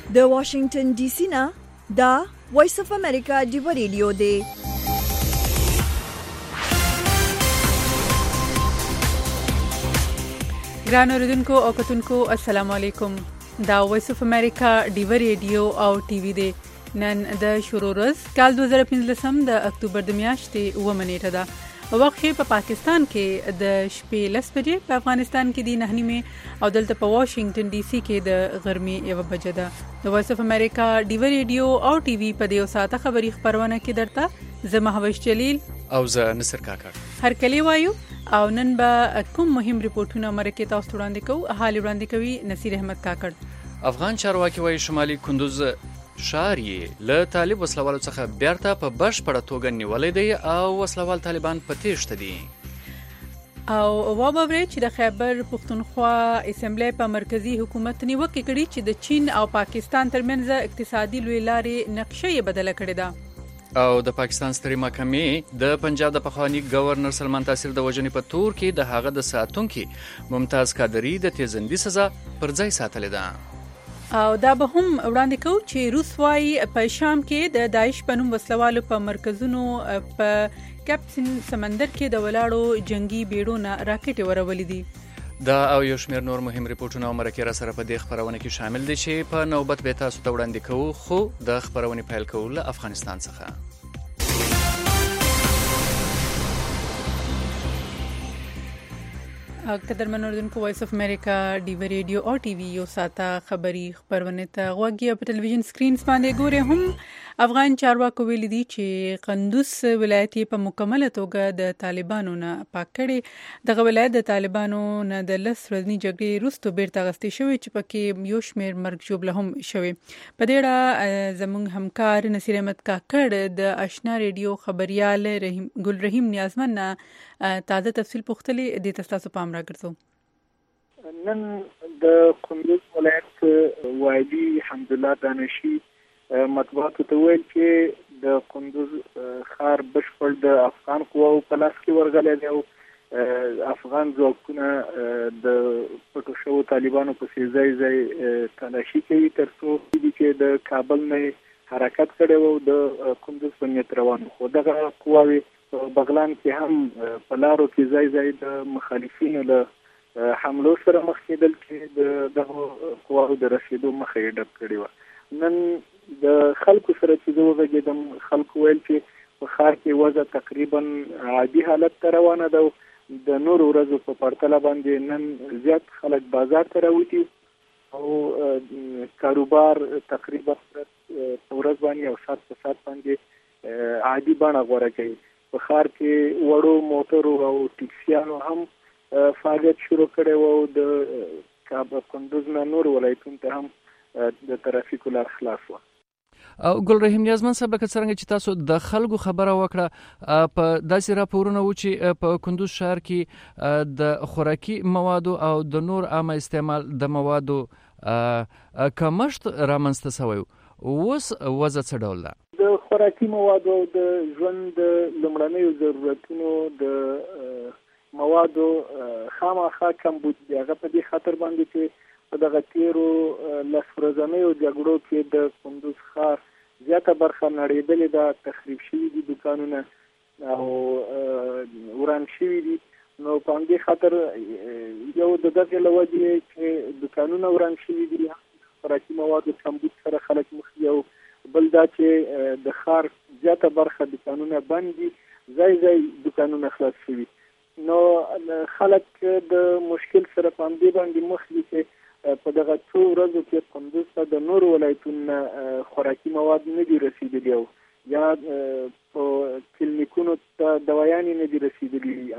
د واشنگټن ډي سي نه دا وایس اف امریکا ډیو ریډیو دی. ګران اوریدونکو او کتونکو السلام علیکم. دا وایس اف امریکا ډیو ریډیو او ټي وي دی. نن د شروع ورځ کال 2015 د اکتوبر د میاشتې 9 نیټه ده. وخت په پاکستان کې د شپې 10 بجې، په افغانستان کې د 9 او دلته په واشنگټن ډي سي کې د غرمې 1 بجې ده. د وایس اف امریکا ډیو ریډیو او ټي وي په دیو ساعته خبری خبرونه کې درته زه مهوش جلیل او زه نصر کاکړ هر کلی وایو. او نن به کوم مهم ریپورتونه مرکه تاسو وړاندې کوو. حال وړاندې کوي نصیر احمد کاکړ. افغان چارواکي وايي شمالي کندوز شهر یې له طالب وسلوالو څخه بیرته په بشپړه توګه نیولې دی او وسلوال طالبان په تیښته دي. او وابرې چې د خیبر پختونخوا اسمبلی په مرکزی حکومت نیوکه کړي چې د چین او پاکستان ترمنځ اقتصادي لوی لارې نقشه یې بدله کړې ده. او د پاکستان سترې محکمې د پنجاب د پخوانی گورنر سلمان تاثیر د وژنې په تور کې د هغه د ساتونکي ممتاز قادری د تیزندي سزا پر ځای ساتلې ده. او دا به هم وړاندې کوو چې روس وايي په شام کې د داعش په نوم وسلوالو په مرکزونو په کیپسن سمندر کې د ولاړو جنگي بیړونو راکټ ورولې دي. دا او یو شمېر نور مهم ریپورتونه او مرکه را سره په دې خبرونه کې شامل دي چې په نوبت به تاسو ته وړاندې کوو. خو د خبرونه پیل کوو له افغانستان څخه. قدرمن اوریدونکو وایس اف امریکا ډیو ریډیو او ټي وي یو ساته خبری خبرونه ته غوږی په ټلویزیون سکرین باندې ګوري. هم افغان چارواکو ویل دي چې قندوز ولایت په مکمله توګه د طالبانو نه پاک کړي. دغه ولایت د طالبانو نه د 10 ورځې جګړې وروسته بیرته غستې شوی چې پکې یو شمېر مرګ ژوبله هم شوی. په دې اړه زموږ همکار نصیر احمد کاکړ د آشنا ریډیو خبريال ګل رحیم نیازمن تازه تفصیل پوښتلې د تاسو په امر راګرځو. نن د قندوز ولایت والي حمدالله دانشي مطبوعاتو ته ویل چې د قندوز ښار بشپړ د افغان قواو په لاس کې ورغلی دی او افغان ځواکونه د پټو شوو طالبانو په ځای ځای تلاشي کوي تر څو چې د کابل نه حرکت کړی و د قندوز په نیت روان. خو دغه قواوې په بغلان کې هم په لارو کې ځای ځای د مخالفینو له حملو سره مخ کېدل چې دغه قواو د رسېدو مخه یې ډب کړې وه. نن د خلکو سره چې زه وغږېدم، خلکو ویل چې په ښار کې وضع تقریبا عادي حالت ته روانه ده. د نورو ورځو په پرتله باندې نن زیات خلک بازار ته راوتي او کاروبار تقریبا په ورځ باندې او ساعت په ساعت باندې عادي بڼه غوره کوي. په ښار کې وړو موټرو او ټکسیانو هم فعالیت شروع کړی و او د کابل کندوز نه نور ولایتونو ته هم د ترافیکو لار خلاص و. او ګل رحیم نیازمن صاحب که څرنګه چې تاسو د خلکو خبره وکړه، په داسې راپورونه و چې په کندوز شهر کې د خوراکي موادو او د نور عامه استعمال د موادو کمښت رامنځته شوی. اوس وضع څه ډول ده؟ د خوراکي موادو او د ژوند د لومړنیو ضرورتونو د موادو خامخا کمبود دی. هغه په دې خاطر باندې چې په دغه تیرو 10 ورځنیو جګړو کې د کندوز ښار زیاته برخه نړېدلې ده، تخریب شوي دي دکانونه او وران شوي دي. نو په همدې خاطر یو د دغې له وجې چې دکانونه وران شوي دي، خوراکي موادو کمبود سره خلک مخ دي، او بل دا چې د ښار زیاته برخه دکانونه بند دي، ځای ځای دکانونه خلاص شوي. نو خلک د مشکل سره په همدې باندې مخ دي چې په دغه څو ورځو کې قندوز ته د نورو ولایتونو خوراکي مواد نه دي رسېدلي او یا په کلینیکونو ته دوايانې نه دي رسېدلي.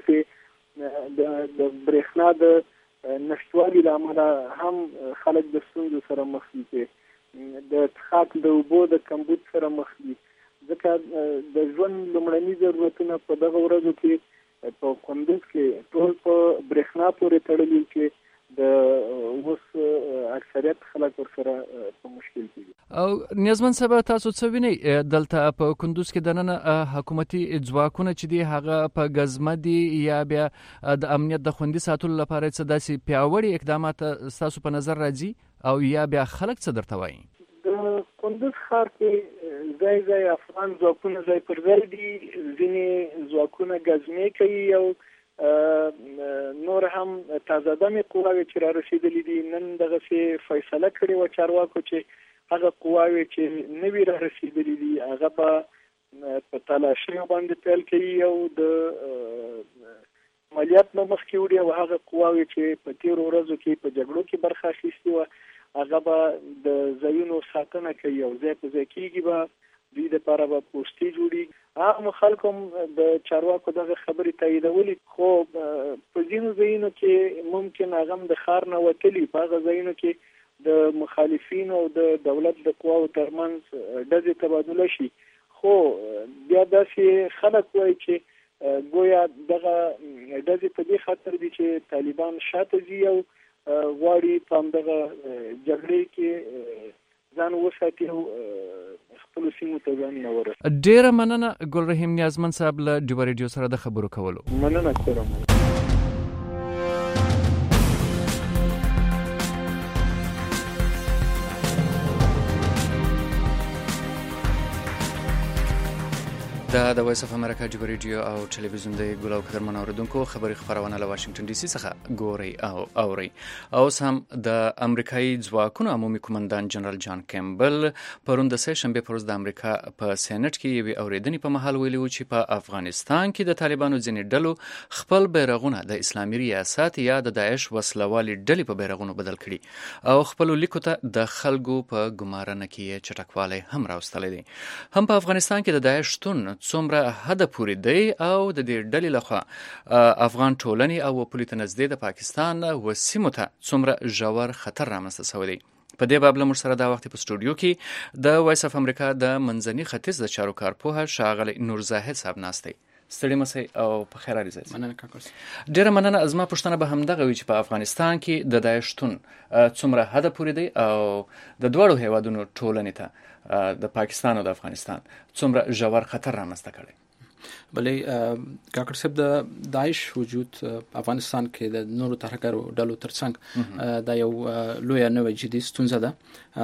همدغسې د برېښنا د نشتوالي له امله هم خلک د ستونزو سره مخ دي چې د څښاک د اوبو د کمبود سره مخ دي. ځکه د ژوند لومړني ضرورتونه په دغه ورځو کې په قندوز کې ټول په برېښنا پورې تړلي چې د اوس اکثریت خلک ورسره په مشکل کې دي. او نیازمن صاحب تاسو څه وینئ دلته په کندوز کې د نن حکومتي ځواکونه چې دي هغه په غزمه دي یا بیا د امنیت د خوندي ساتلو لپاره څه داسې پیاوړي اقدامات تاسو په نظر راځي او یا بیا خلک څه درته وایي؟ د کندوز ښار کې ځای افغان ځواکونه ځای پر ځای دي، ځینې ځواکونه ګزمې کوي او نور هم تازه دمې قواوې چې را رسېدلې دي. نن دغسې فیصله کړې وه چارواکو چې هغه قواوې چې نوي را رسېدلې دي هغه به په تلاشیو باندې پیل کوي او د عملیات نه مخکې وړي او هغه قواوې چې په تېرو ورځو کې په جګړو کې برخه اخیستې وه هغه به د ځایونو ساتنه کوي او ځای په ځای کېږي به دوی دپاره به پوستې جوړېږي. عامو خلکو هم د چارواکو دغه خبرې تاییدولې، خو په ځینو ځایونو کې ممکن هغه هم د ښار نه وتلي، په هغه ځایونو کې د مخالفینو او د دولت د قواو ترمنځ ډزې تبادله شي. خو بیا داسې خلک وایي چې ګویا دغه ډزې په دې خاطر دي چې طالبان شاته ځي او غواړي په همدغه جګړې کې ځان وساتي او خپلو سیمو ته ځان نه ورسوي. ډېره مننه ګلرحیم نیازمند صاحب له ډیوه ریډیو سره د خبرو کولو. مننه کوم. د وایس اف امریکا ډیوه ریډیو او ټلویزیون د ګل او قدرمن اوریدونکو خبري خبرونه له واشنگټن ډي سي څخه ګوري او اوري. اوس هم د امریکایي ځواکونو عمومي قومندان جنرال جان کیمبل پرون د سه شنبه پر ورځ د امریکا په سېنات کې یوې اوریدنې په محل ویلي و چې په افغانستان کې د طالبانو ځینې ډلو خپل بیرغونه د اسلامي ریاست یا د داعش وسلوالي ډلې په بیرغونو بدل کړي او خپل لیکو ته د خلکو په ګمارنه کې چټکوالی هم راوستلی دی. هم په افغانستان کې د داعش شتون څومره حد پورې دی او د دې ډلې لخوا افغان ټولنې او وپولي ته نږدې د پاکستان و سیمو ته څومره ژور خطر رامنځته شوی دی. په دې باب له موږ سره دا وخت په سټوډیو کې د وایس اف امریکا د منځني ختیځ د چارو کارپوه ښاغلی نور زاهد صاحب ناست دی. ستړي مسئ او په خیر راځئ. مننه کاکا. ډیره مننه. زما پوښتنه به همدغه وي چې په افغانستان کې د داعش شتون څومره حد پورې دی او د دواړو هیوادونو ټولنې ته د پاکستان او د افغانستان څومره ژور خطر رامنځته کړی. بلې کاکړ صاحب د داعش وجود افغانستان کې د نورو ترهګرو ډلو ترڅنګ دا یو لویه نوې جدي ستونزه ده.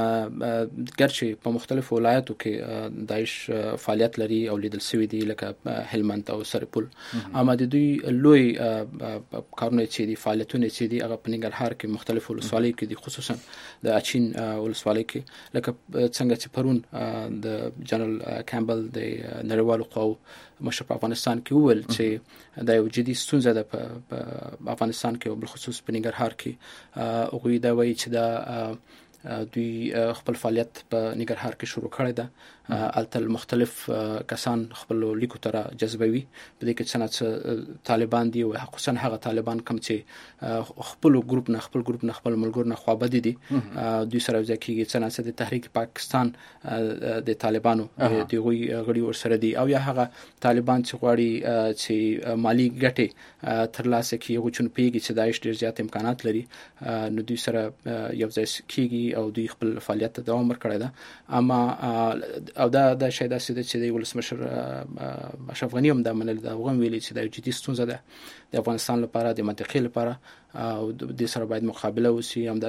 ګرچې په مختلفو ولایتو کې داعش فعالیت لري او لیدل شوی دی لکه هلمند او سرپل، اما د دوی لوی کارونه چې دي فعالیتونه چې دي هغه په ننګرهار کې مختلفو ولسوالیو کې دي، خصوصا د اچین ولسوالۍ کې لکه څنګه چې پرون د جنرال کیمبل د نړیوالو قواو مشر په افغانستان کې وویل چې دا یو جدي ستونزه ده په افغانستان کې او بالخصوص په ننګرهار کې. هغوی دا وایي چې دا دوی خپل فعالیت په ننګرهار کې شروع کړی ده. التل مختلف کسان خپل لیکو تر جذبوي په دې کې څنګه طالبان دي او خصوصا هغه طالبان کوم چې خپل ګروپ نه خپل ملګرو نه خوابدي دي دوی سره ځکه څنګه د تحریک پاکستان د طالبانو د غړي ورسره دي او یا هغه طالبان چې غواړي چې مالی ګټه ترلاسه کړي او چې پیږي چې داعش ډیر زیات امکانات لري نو دوی سره یو ځای کېږي او دوی خپل فعالیت ته دوام ورکړي ده. اما او دا شی دا سده چې د ولسمشر اشرف غنی هم دا منل دا وغم ویلي چې دا جدي ستونزه ده د افغانستان لپاره د منطقې لپاره او د سره باید مقابله وشي. هم دا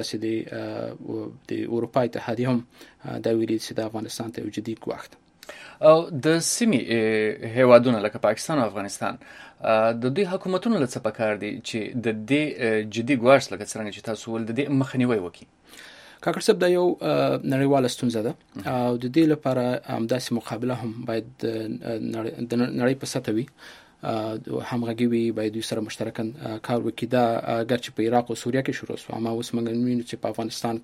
چې د اروپا اتحادیه هم دا ویلي چې د افغانستان ته جدي وخت او د سیمې هیوادونه لکه پاکستان او افغانستان د دوی حکومتونو له څه پکار دي چې د دې جدي ګواښ لکه څنګه چې تاسو ول د دې مخنیوي وکړي. کاکړ صاحب دا یو نړیواله ستونزه ده او د دې لپاره همداسې مقابله هم باید د نړۍ په سطح وي، همغږي وي، باید دوی سره مشترکاً کار وکړي. دا ګرچې په عراق او سوریه کې شروع شو، اما اوس موږ وینو چې په افغانستان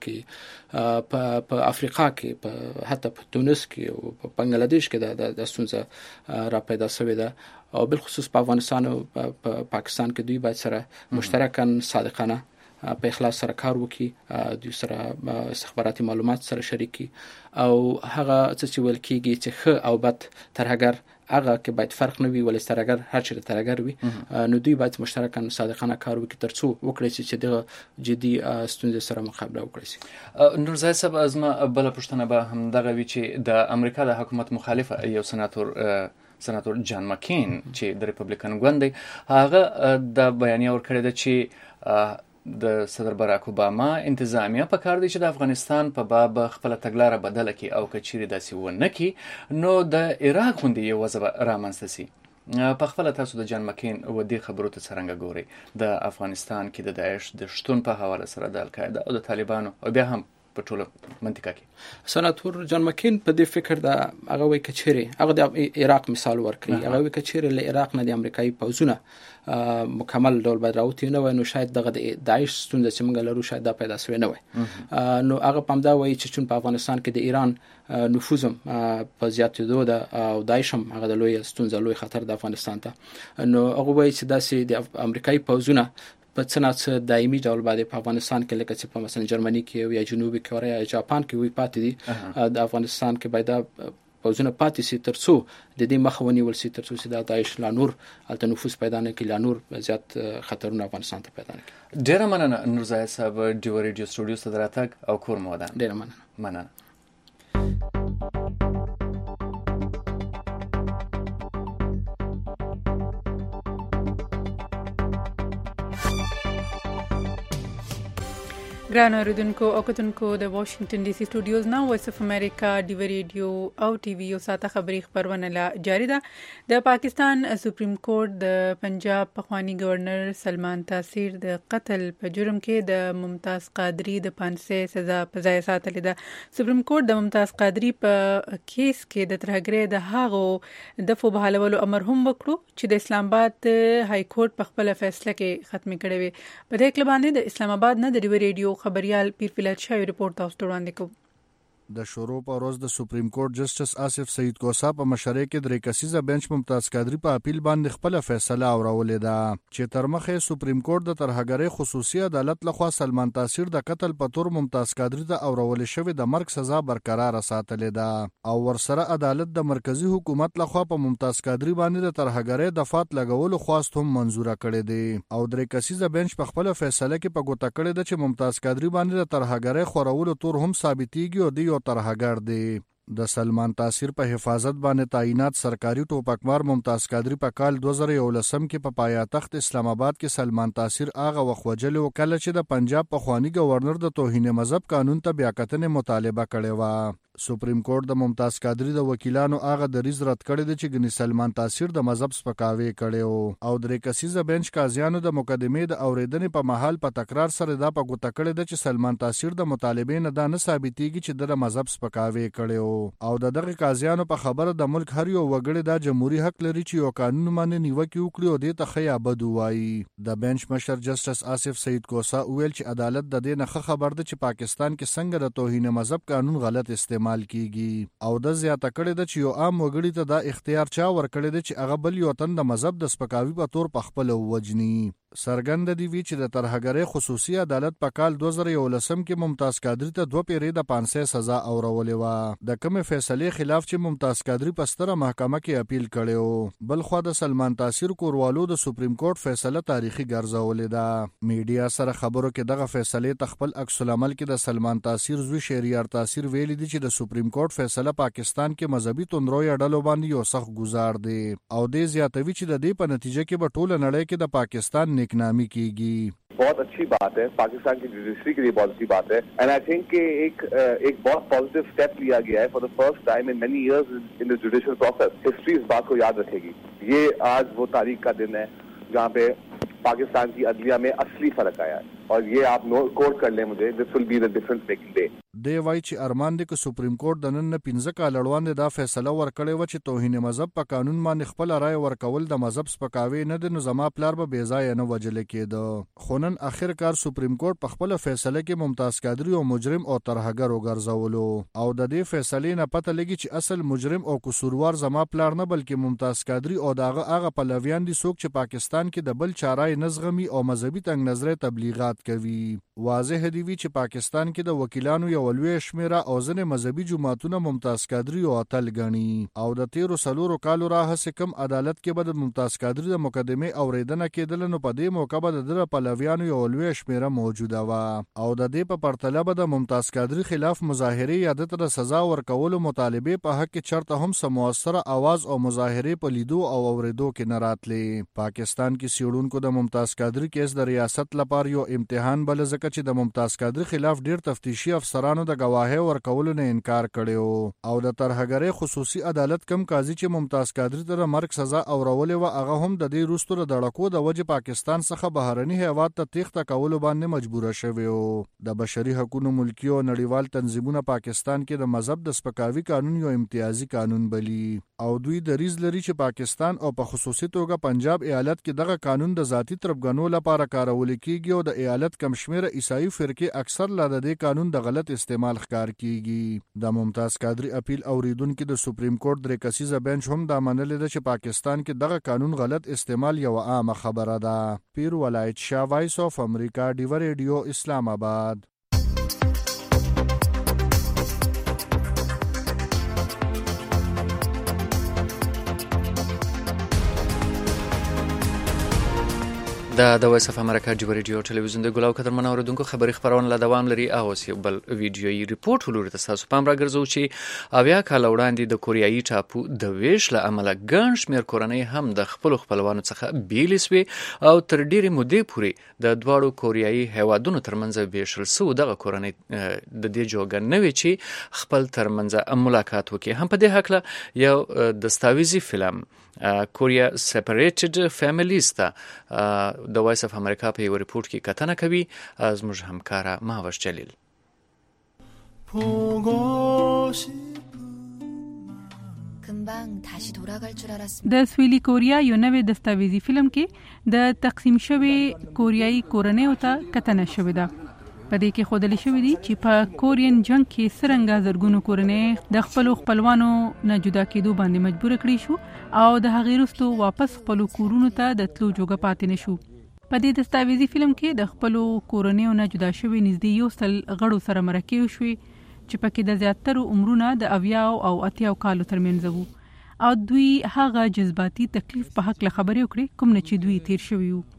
کې په افریقا کې حتی په تونس کې او په بنگلاديش کې د ستونزه را پیدا شوې ده او بالخصوص په افغانستان او په پاکستان کې دوی باید سره مشترکاً صادقانه په اخلاص سره کار وکړي، دوی سره استخباراتي معلومات سره شریک کړي او هغه څه چې ویل کېږي چې ښه او بد ترهګر هغه کې باید فرق نه وي، ولې ترهګر هر چیرې ترهګر وي نو دوی باید مشترکاً صادقانه کار وکړي ترڅو وکړي چې د جدي ستونزې سره مقابله وکړي شي. نور زاهد صاحب ازما بل پښتنه به هم دغه وی چې د امریکا د حکومت مخالف یو سناتور جان مکین چې د ریپبلیکن ګوند دی هغه د بیانیه ورکړی ده چې د صدر باراک اوباما انتظامیه په کار دی چې د افغانستان په باب خپل تګلاره بدله کړي او که چیرې داسې ونه کړي نو د عراق غوندې یو وضع رامنځته سي. په خپل تاسو د جان مکین و دې خبرو ته څرنګه ګوري د افغانستان کې د داعش د شتون په حواله سره د القاعده او د طالبانو او بیا هم په ټوله منطقه کې؟ سناتور جان مکین په دې فکر دا هغه وی کچېره هغه د عراق مثال ورکړي. هغه وی کچېره له عراق نه د امریکایي پوځونه مکمل ډول باید راوتی نه وای نو شاید دغه د داعش ستونزه چې موږ لرو شاید دا پیدا شوی نه وای. نو هغه پمدا وای چې چون په افغانستان کې د ایران نفوذم په زیاتېدو ده او داعش هم هغه د لوی ستونزه لوی خطر د افغانستان ته. نو هغه وای چې داسې د امریکایي پوځونه په څنګه دایمي ډول باندې په افغانستان کې لکه چې په مثلا جرمني کې یا جنوبي کوریا یا جاپان کې وي پاتې دي د افغانستان کې باید پوځونه پاتې سي ترڅو د دې مخه ونیول سي ترڅو چې د داعش لا نور الته نفوذ پیدا نه کړي لا نور زیات خطرونه افغانستان ته پیدا نه کړي. ډیره مننه نورزای صاحب ډیو ریډیو سټوډیو ته دراتګ او کور مو ودان. ډیره مننه. ګران اوریدونکو او کتونکو د واشنگټن ډي سي سټوډیوز نه وایس اف امریکا ډي وی ریډیو او ټي وی یو ساته خبري خبرونه لا جاری ده. د پاکستان سپریم کورټ د پنجاب پخوانی گورنر سلمان تاثیر د قتل په جرم کې د ممتاز قادری د 500 سزا په ځای ساتلې ده. سپریم کورټ د ممتاز قادری په کیس کې د ترهګرۍ د هغو د فو بحالولو امر هم وکړو چې د اسلام آباد های کورټ په خپل فیصله کې ختم کړی وي. په دې کې باندې د اسلام آباد نه د ډي وی ریډیو خبريال پیر فلات شاه ریپورت تاسو ته وړاندې کوم. د شروع په ورځ د سپریم کورټ جسټس آصف سعید کوسا په مشرۍ کې درې کسیزه بنچ ممتاز قادری په اپیل باندې خپل فیصله اورولې ده چې تر مخه سپریم کورټ د ترهګرۍ خصوصي عدالت لخوا سلمان تاثیر د قتل په تور ممتاز قادری ته اورول شوی د مرګ سزا برقرار ساتلې ده او ورسره عدالت د مرکزی حکومت لخوا په ممتاز قادری باندې د ترهګرۍ دفعات لګولو خواست هم منزوره کړې دي او درې کسیزه بنچ په خپل فیصله کې په ګوته کړې ده چې ممتاز قادری باندې د ترهګرۍ خورولو تور هم ثابتېږي او دی ترهګر دی. د سلمان تاثیر په حفاظت باندې تعینات سرکاري ټوپکمار ممتاز قادری په کال 2011 کې په پایتخت اسلام آباد کې سلمان تاثیر هغه وخت وجلو کله چې د پنجاب پخوانی گورنر د توهین مذهب قانون ته بیاکتنې مطالبه کړې و. سپریم کورټ د ممتاز قادری د وکیلانو هغه دریز رد کړی دی چې ګنې سلمان تاثیر د مذهب سپکاوی کړي او درې کسیزه بنچ قاضیانو د مقدمې د اوریدنې په محل په تکرار سره دا په ګوته کړی دی چې سلمان تاثیر د مطالبې نه دا نه ثابتېږي چې د مذهب سپکاوی کړي او دغه قاضیانو په خبره د ملک هر یو وګړي د جمهوریت حق لري چې یو قانون باندې نیوکه وکړي او د تخیا بد وایي. د بنچ مشر جسټس آصف سعید کوسا ویل چې عدالت د دې نه خبر ده چې پاکستان کې څنګه د توهین مذهب قانون غلط استعمال کیږي او د زیاته کړی د چې یو عام وګړي ته دا اختیار چا ورکړی دی چې هغه بل یو تن د مذهب د سپکاوي په تور په خپل وجني. سرګند دی وی چې د ترهګرۍ خصوصي عدالت په کال 2011 کې ممتاز قادری ته 2 پیری د 500 سزا اورولې و د کوم فیصله خلاف چې ممتاز قادری په ستره محکمه کې اپیل کړو. بل خو د سلمان تاثیر کوروالو د سپریم کورټ فیصله تاریخي ګرځولې ده. میډیا سره خبرو کې دغه فیصله تخپل عکس العمل کې د سلمان تاثیر زوی شهریار تاثیر ویل دي چې د سپریم کورټ فیصله پاکستان کې مذهبي توندروي اډلو باندې یو سخت گزار دی او د زیاتوي چې د دې په نتیجه کې په ټوله نړۍ کې د پاکستان نیکنامي کیږي. बहुत अच्छी बात है, पाकिस्तान की जुडिशरी के लिए बहुत अच्छी बात है एंड आई थिंक कि एक बहुत पॉजिटिव स्टेप लिया गया है for the first time in many years in the judicial process. History इस बात को याद रखेगी. ये आज वो तारीख का दिन है जहाँ पे पाकिस्तान की अदलिया में असली फर्क आया है और ये आप कोट कर लें मुझे, this will be the difference making day. دی وای چې ارمان دی چې سپریم کورټ د نن 15 کال وړاندې دا فیصله ورکړی و چې توهین مذهب په قانون باندې خپل رائے ورکول د مذهب سپکاوی نه د نظام پلار به بیځای نه وجل کېده. خو نن اخر کار سپریم کورټ په خپل فیصله کې ممتاز قادری او مجرم او ترهګر وګرځولو او د دې فیصلې نه پته لګي چې اصل مجرم او قصوروار زما پلار نه بلکې ممتاز قادری او داغه هغه پلویان دي څوک چې پاکستان کې د بل چارای نزغمي او مذهبي تنګ نظر تبلیغات کوي. واضح دی چې پاکستان کې د وکیلانو یو لوی شمیره او ځینې مذهبي جماعتونه ممتاز قادری او اتل ګڼي او د 13 کالو راهیسې کوم عدالت کې به د ممتاز قادری د مقدمې اوریدنه کېدل، نو په دې موقع به د پلویانو یو لوی شمیره موجوده و او د دې په پرتله به د ممتاز قادری خلاف مظاهره یا د سزا ورکولو مطالبه په حق کې چرته هم سموثره आवाज او مظاهره په لیدو او اوریدو کې نه راتلې. پاکستان کې سیړونکو د ممتاز قادری کیس د ریاست لپاره یو امتحان بل ځکه چې د ممتاز قادری خلاف ډیر تفتیشي افسرانو د گواهی ورکولو نه انکار کړو او د ترهګری خصوصي عدالت کم قاضي چې ممتاز قادری ته مرګ سزا اورولې و هغه هم د دې روستو د دړکو د وجه پاکستان څخه بهرني هیواد ته تیښته کولو باندې مجبور شوی و. د بشري حقوقو ملکی او نړیوال تنظیمونه پاکستان کې د مذهب د سپکاوي قانون یو امتیازي قانون بلی او دوی دریز لري چې پاکستان او په خصوصي توګه پنجاب ایالت کې دغه قانون د ذاتی تربګنو لپاره کارول کیږي او د ایالت کم شمېره عیسائی فرقې اکثر لا د دې قانون د غلط استعمال ښکار کیږي. د ممتاز قادری اپیل اوریدونکو د سپریم کورټ درې کسیزه بنچ هم دا منلې ده چې پاکستان کې دغه قانون غلط استعمال یو عامه خبره ده. پیر ولایت شاه، وایس اف امریکا، ډیو ریډیو، اسلام آباد. د وایس اف امریکا ډیو ریډیو ټلویزیون د ګلاو قدر منوردونکو خبري خبرونه لا دوام لري او یو بل ویډیويي ریپورت ولوري تاسو پام راګرځو چې اویا کال وړاندې د کوریایي ټاپو د ویش له امله ګڼ شمېر کورنۍ هم د خپلوانو څخه بیلې سوې او تر ډېرې مودې پورې د دواړو کوریایي هیوادونو ترمنځ ویشل سو. دغه کورنۍ د دې جوګه نه وي چې خپل ترمنځ ملاقات وکړي. هم په دې هکله یو دستاویزي فلم کوریا سپریټډ فیملیز ته د وایس اف امریکا په یو ریپورت کې کتنه کوي زموږ همکاره ماوش جلیل. د سویلي کوریا یو نوې دستاویزي فلم کې د تقسیم شوی کوریایي کورنۍ ته کتنه شوې ده. په دې کې ښودل شوی دی چې په کورین جنگ کې څرنګه زرګونو کورنۍ د خپلوانو نه جدا کېدو باندې مجبور کړي شو او د هغې وروسته واپس خپلو کورونو ته د تلو جوګه پاتې نه شو. په دې دستاویزي فلم کې د خپلو کورنیو نه جدا شوي نږدې 100 غړو سره مرکې وشوې چې پکې د زیاترو عمرونه د 70 او 80 کالو ترمنځ وو او دوی هغه جذباتي تکلیف په حق له خبرې وکړې کوم نه چې دوی تیر شوي وو.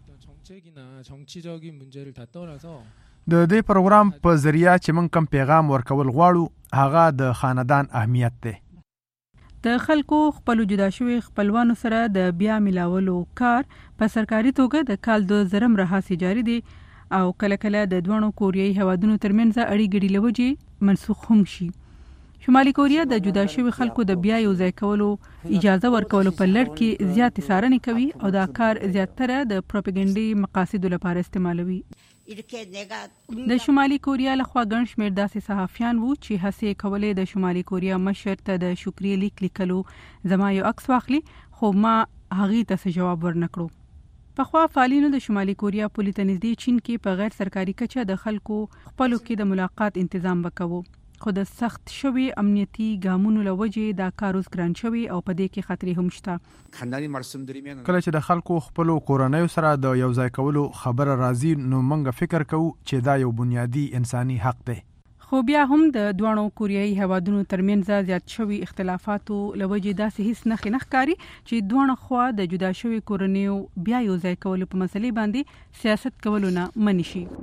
د دې پروګرام په ذریعہ چې موږ کوم پیغام ورکول غواړو هغه د خاندان اهمیت دی. د خلکو خپل جدا شوی خپلوانو سره د بیا ملاولو کار په سرکاري توګه د کال 2000 راهیسې جاری دی او کله کله د دوه کوریایي هیوادونو ترمنځ اړیکې لوجې منسوخ هم شي. شمالي کوریا د جدا شوی خلکو د بیا یو ځای کولو اجازه ورکولو په لړ کې زیات څارنې کوي او دا کار زیاتره د پروپاګاندا مقاصدو لپاره استعمالوي. د شمالي کوریا لخوا ګڼ شمېر داسې صحافیان وو چې هڅې کولې د شمالي کوریا مشر ته د شکریې لیک لیکلو زما یو عکس واخلي خو ما هغې ته څه جواب ورنکړو. پخوا فعالینو د شمالي کوریا پولې ته نږدې چین کې په غیر سرکاري کچه د خلکو خپلو کې د ملاقات تنظیم وکاوه خو د سخت شوی امنیتي ګامونو له وجې دا کار اوس ګران شوی او په دې کې خطرې هم شته. کله چې د خلکو خپلو کورنیو سره د یو ځای کولو خبره راځي نو موږ فکر کوو چې دا یو بنیادی انساني حق دی. خو بیا هم د دوه کوریایي هیوادونو ترمنځ زیات شوی اختلافاتو له وجې داسې هیڅ نښې نه ښکاري چې دوه خوا د جدا شوی کورنیو بیا یو ځای کولو په مسلې باندې سیاست کولو نه منې شي.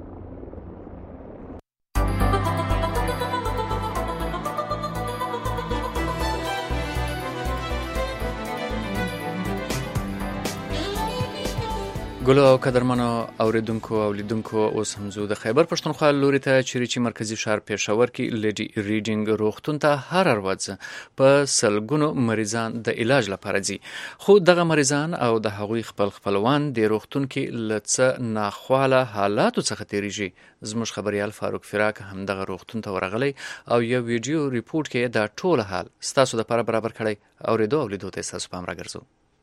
ګلو او قدرمنو اوریدونکو او لیدونکو اوس هم زه د خیبر پښتونخوا لوري ته چریچی مرکزی ښار پېښور کې لیډي ریډینګ روغتون ته هر ورځ په سلګونو مریضان د علاج لپاره ځي خو دغه مریضان او د هغوی خپلوان د روغتون کې لڅ ناخواله حالاتو څخه تیریږي. زموږ خبريال فاروق فراق هم دغه روغتون ته ورغلی او یو ویډیو ریپورت کې دا ټول حال ستاسو لپاره برابر کړی اوریدو او لیدو ته تاسو پام راګرځو.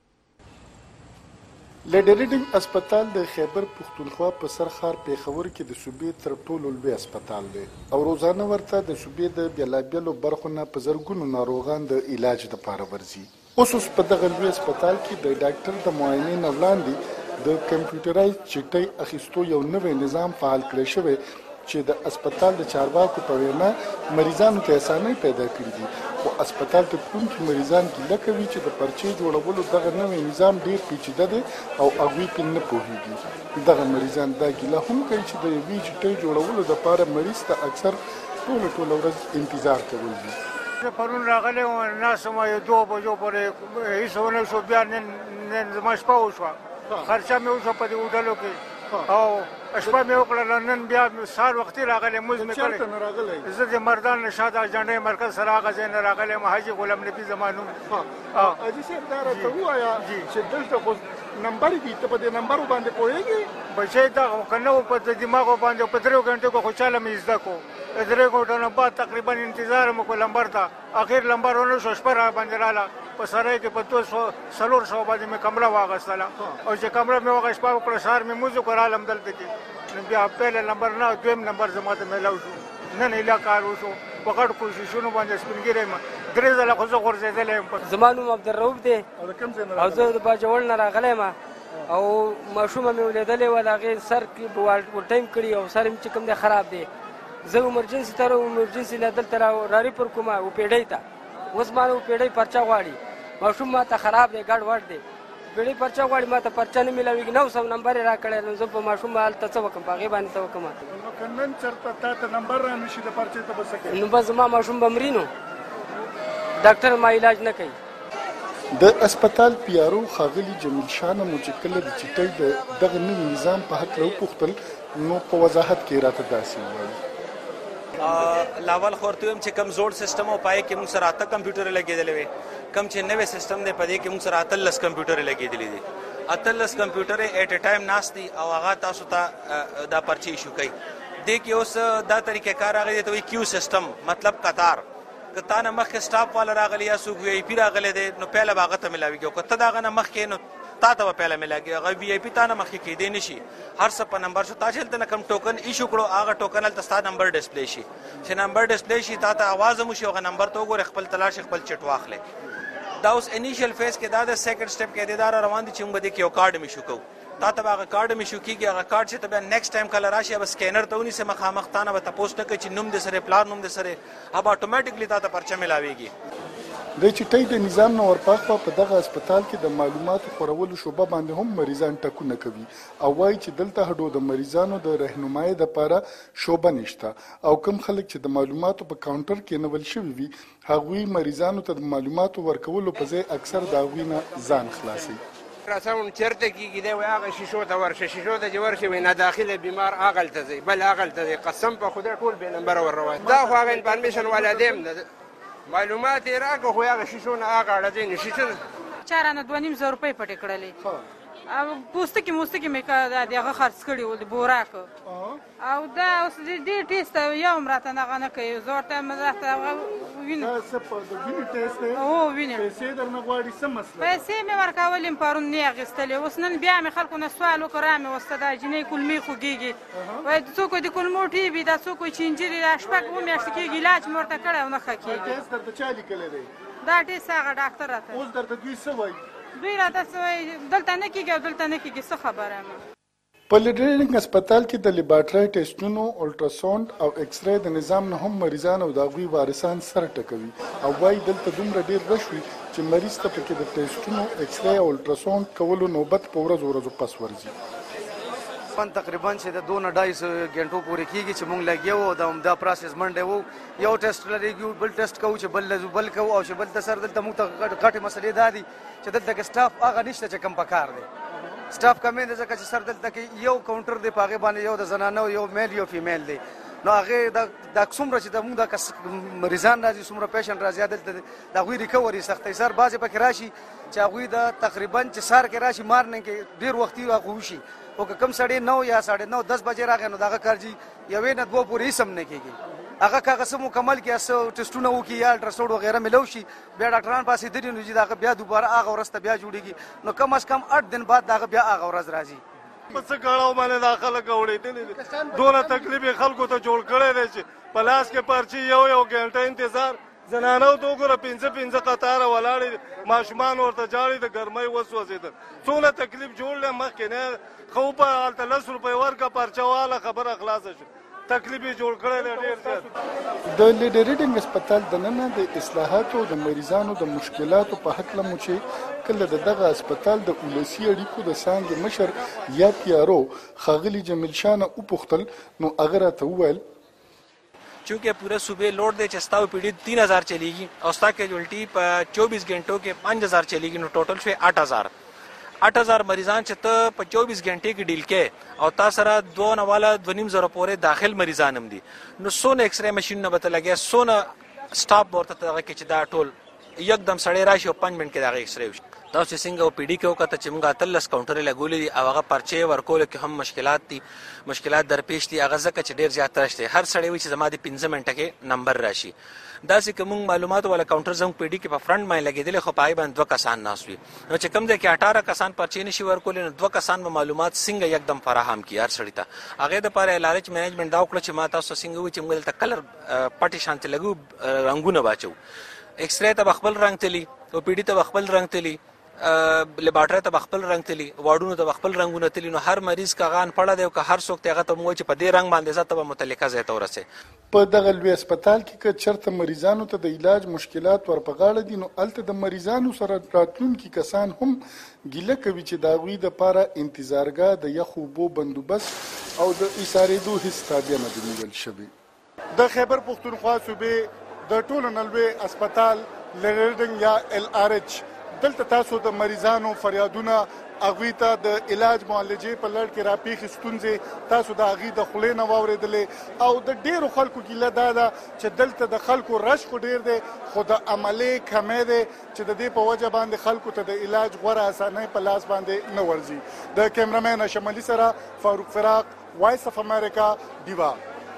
لیډي ریډینګ هسپتال د خیبر پښتونخوا په سر ښار پېښور کې د صوبې تر ټولو لوی هسپتال دی او روزانه ورته د صوبې د بېلابېلو برخو نه په زرګونو ناروغان د علاج لپاره ورځي. اوس په دغه لوی هسپتال کې د ډاکټر د معاینې نه وړاندې د کمپیوټرایز چټۍ اخیستو یو نوی نظام فعال کړی شوی چې د هسپتال د چارواکو په وینا مریضانو ته اسانۍ پیدا کړې دي، خو هسپتال ته تلونکي مریضان ګیله کوي چې د پرچې جوړولو دغه نوی نظام ډېر پیچیده دی او هغوی پرې نه پوهېږي. دغه مریضان دا ګیله هم کوي چې د یوې چټۍ جوړولو دپاره مریض ته اکثر ټوله ورځ انتظار کول دي. پرون راغلی وم ناست وم 2 بجو پورې هېڅ ونه شو، بیا نن زما شپه وشوه، خرچه مې وشوه په دې هوټلو کې او شپه مې وکړله. نن بیا سهار وختي راغلی، مونځ مې کړی. زه د مردان نشاد جنډۍ مرکز سره هغه ځای نه راغلی یم، حاجي غلام نبي زما نوم. حاجي صاحب دا راته ووایه چې دلته خو نمبر دي، ته په دې نمبرو باندې پوهېږې؟ بچی دا که نه و په دماغو باندې، په 3 غنټو کې خو چاله مې زده کړو. 3 غنټو نه بعد تقریبا انتظار مې کړو لمبر ته، اخر لمبر ونه شو، شپه را باندې راله. په سرای کې په 200 باندې مې کمره واغستله او چې کمره مې واغه شپه وکړه، سهار مې مونځ وکړ رالم دلته کې. بیا پهله نمبر نه دویم نمبر زما ته میلاو شو. نن ایله کار وشو، په غټ کوششونو باندې سپینګیری یم. 3 ځله خو زه غورځېدلی یم. زما نوم عبدالرؤف دی او زه د باجوړ نه راغلی یم او ماشومه مې ولیدلې وه، د هغې سر کې ورټیم کړي او سر مې چې کوم دی خراب دی. زه امرجنسي ته امرجنسي نه دلته راریفر کوم اوپیډۍ ته. اوس ما اوپیډۍ پرچه غواړي، ماشوم ما ته خراب دی، ګډ وډ دی. اوپیډۍ پرچه غواړي، ما ته پرچه نه میلاوېږي. 900 نمبر یې را کړی، نو زه په ماشوم هلته څه وکړم، په هغې باندې څه وکړم. نو که نن چېرته تا ته نمبر را نه شي د پرچې ته به څه کوې؟ نو بس زما ماشوم به مري، نو ډاکټر ما علاج نه کوي. د هسپتال پیارو ښاغلي جمیل شاه نه مو چې کله د چټۍ د دغه نوي نظام په هکله وپوښتل، نو په وضاحت کې راته داسې وویل. لاول خو ورته ویم چې کوم زوړ سیسټم او پای کې موږ سره 8 کمپیوټر لګېدلې وي، کوم چې نوې سیسټم دی په دې کې موږ سره 13 کمپیوټر لګېدلې دي. 13 کمپیوټر ایټ ا ټایم ناست دي او هغه تاسو ته دا پرچې ایشو کوي. دې کې اوس دا طریقه کار راغلی ته وایي کیو سیسټم، مطلب قطار. که تا نه مخکې سټاف والا راغلی یا څوک وی آی پي راغلی دی، نو پهله به هغه ته میلاوېږي، او که ته د هغه نه مخکې نو تا ته به پهله میلاږي. هغه وی آی پي تا نه مخکې کېدی نه شي، هر څه په نمبر شو. تا چې هلته نه کوم ټوکن ایشو کړو، هغه ټوکن هلته ستا نمبر ډسپلی شي. چې نمبر ډسپلی شي، تا ته آواز هم وشي، هغه نمبر ته وګورې، خپل ته لاړ شي، خپل چټ واخلې. دا اوس انیشیل فیز کې دا د سیکنډ سټیپ کې دی، دا را روان دي چې موږ به دې کې یو کارډ هم ایشو کوو. تا ته به هغه کارډ هم ایشو کېږي. هغه کارډ چې ته بیا نیکسټ ټایم کله راشي، به سکینر ته ونیسې مخامخ، تا نه به تپوس نه کوي چې نوم دې سره، پلار نوم دې سره، هغه اټومیټیکلی تا ته پرچه میلاوېږي. د چټۍ د نظام نه ورپاخوا په دغه هسپتال کې د معلوماتو خورولو شعبه باندې هم مریضان ټکونه کوي او وایي چې دلته هډو د مریضانو د رهنمایۍ دپاره شعبه نشته او کوم خلک چې د معلوماتو په کاونټر کې نیول شوي وي، هغوی مریضانو ته د معلوماتو ورکولو په ځای اکثر د هغوی نه ځان خلاصوي. راساون چیرته کېږي دی، وایي هغه شیشو ته ورشه، شیشو ته چې ورشي وایي ناداخله بیمار هغلته ځي، بل هغلته ځي. قسم په خدای ټول بې نمبره ور روان. دا خو هغه انفارمیشن والا دی هم نه، معلومات یې راکړه، خو هغه شیشو نه هغه اړه دی، نو شیشه نه 4.5 روپۍ پټې کړلې او پوستکي مې د هغه خرڅ کړي وو د بوراک او دا اوس دې ټیسټ یو هم راته هغه نه کوي. زه ورته راته وینم پیسې درنه غواړي، څه مسله؟ پیسې مې ورکولې پرون نه اخیستلې، اوس نن بیا مې خلکو نه سوال وکړ، رامې وسته دا جینۍ کلمې خوږېږي، وایي څوک د کلمو ټي بي، دا څوک چې انجیري دا شپږ اووه میاشتې کېږي، علاج مې ورته کړی او نه ښه کېږي. ټیسټ درته چا لیکلی دی؟ دا ټیسټ هغه ډاکټر راته. اوس درته دوی څه وایي؟ دوی راته څه وایي دلته نه کېږي او دلته نه کېږي، څه خبره یم. په لیډرینګ هسپتال کې د لیبارټرۍ ټیسټونو، الټراساونډ او ایکس رې د نظام نه هم مریضان او د هغوی وارثان سر ټکوي او وایي دلته دومره ډېر رش وي چې مریض ته پکې د ټیسټونو، ایکس رې او الټراساونډ کولو نوبت په ورځو پس ورځي. تقریبا چې د 2-2.5 غنټو پورې کېږي چې موږ لګیا وو دا پروسس منډه وو، یو ټیسټ لري، بل ټیسټ کوو چې بل کوو او چې بل ته سر دلته موږ ته غټې مسلې دا دي چې دلته کې سټاف هغه نشته چې کم پکار دی. سټاف کمې دی ځکه چې سر دلته کې یو کاونټر دی، په هغې باندې یو د زنانه یو میل یو فیمیل دی، نو هغې دا څومره چې موږ دا مریضان راځي، څومره پیشنټ راځي، دلته د هغوی ریکوري سختۍ سر بعضې پکې راشي چې هغوی د تقریبا چې سهار کې راشي مارننګ کې ډېر وختي هغه وشي، او که کم 9:30 یا 9:30 10 بجې راغی نو د هغه کار جي 1 نه 2 پورې هېڅ هم نه کېږي. هغه که هغه څه مکمل کړي، څه ټسټونه وکړي یا الټراساونډ وغیره میلاو شي، بیا ډاکټران پاسېدلي نو چې د هغه بیا دوباره هغه ورځ ته بیا جوړېږي، نو کم از کم 8 دن بعد د هغه بیا هغه ورځ راځي. په څه ګاړو باندې دا خلک اورېدلي دي، دونه تکلیف یې خلکو ته جوړ کړی دی چې په لاس کې پرچې یو ګنټه انتظار، زنانو ته وګوره 5 قطاره ولاړې دي، ماشومان ورته جاړي، د ګرمۍ وسوځېدل، څونه تکلیف جوړ دی. مخکې نه خو په هلته 10 روپۍ ورکړه پرچه واله، خبره خلاصه شو. تکلیف یې جوړ کړی دی ډېر زیات. د لیډي ریډینګ هسپتال دننه د اصلاحاتو د مریضانو د مشکلاتو په هکله مو چې کله دغه هسپتال د ولسي اړیکو د څانګې مشر یا پیارو ښاغلي جمیل شاه نه وپوښتل نو هغه راته وویل چونکہ پورے صوبے لوڈ دے چستا پی ڈی 3000 چلے گی اور ستا کیجولٹی 24 گھنٹوں کے 5000 چلے گی نو ٹوٹل شوی 8000 مریضان چې ته په 24 غنټې کې ډیل کې او تا سره 2.5 پورې داخل مریضان هم دي نو سونه ایکس ری ماشين نه بته لګي سونه سټاپ ورته دغه کې چې دا ټول یکدم سړی راشي او 5 منټ کې دغه ایکس ری وشي تاسو څنګه او پی ډی کې وکړه چې موږ اتلس کاونټر لګولې دي او هغه پرچې ورکول کې هم مشکلات درپېښ دي هغه ځکه چې ډیر زیات راشته هر سړی وي چې زما د 15 منټه کې نمبر راشي دا چې کوم معلومات ولا کاونټر زنګ پی ډی کې په فرنٹ باندې لګیدل خو پای باندې 2 کسان ناسوي نو چې کوم د کې 18 کسان پرچې نشي ورکول نو 2 کسان به معلومات څنګه یکدم فراهم کی هر سړی ته هغه د لپاره لالچ مینجمنت دا وکړه چې ما تاسو څنګه وي چې موږ ته کلر پټي شانت لګو رنگونه باچو ایکس ری ته خپل رنگ تلی او پی ډی ته خپل رنگ تلی لیبارټری ته خپل رنگ تلی واډونو ته خپل رنگونه تلی نو هر مریض کاغان پړه دی او که هر څوک ته مو چې په دې رنگ باندې ځته به متعلقه ځای ته ورسه په دغه لوی هسپتال کې که چرته مریضانو ته د علاج مشکلات ورپغاړه دي نو الته د مریضانو سره راتلونکي کسان هم ګیله کوي چې د هغوی دپاره انتظارګاه د یخو اوبو بندوبست او د ایسارېدو هېڅ تابع نه دي نیول شوي. د خیبر پښتونخوا صوبې د ټولو نه لوی هسپتال لیډینګ یا LRH دلته تاسو د مریضانو فریادونه هغوی ته د علاج معالجې په لړ کې راپېښې ستونزې تاسو د هغې د خولې نه واورېدلې او د ډېرو خلکو ګیله دا ده چې دلته د خلکو رش خو ډېر دی خو د عملې کمی دی چې د دې په وجه باندې خلکو ته د علاج غوره اسانۍ په لاس باندې نه ورځي. د کیمرامین هاشم علي سره فاروق فراق وایس اف امریکا ډیوا.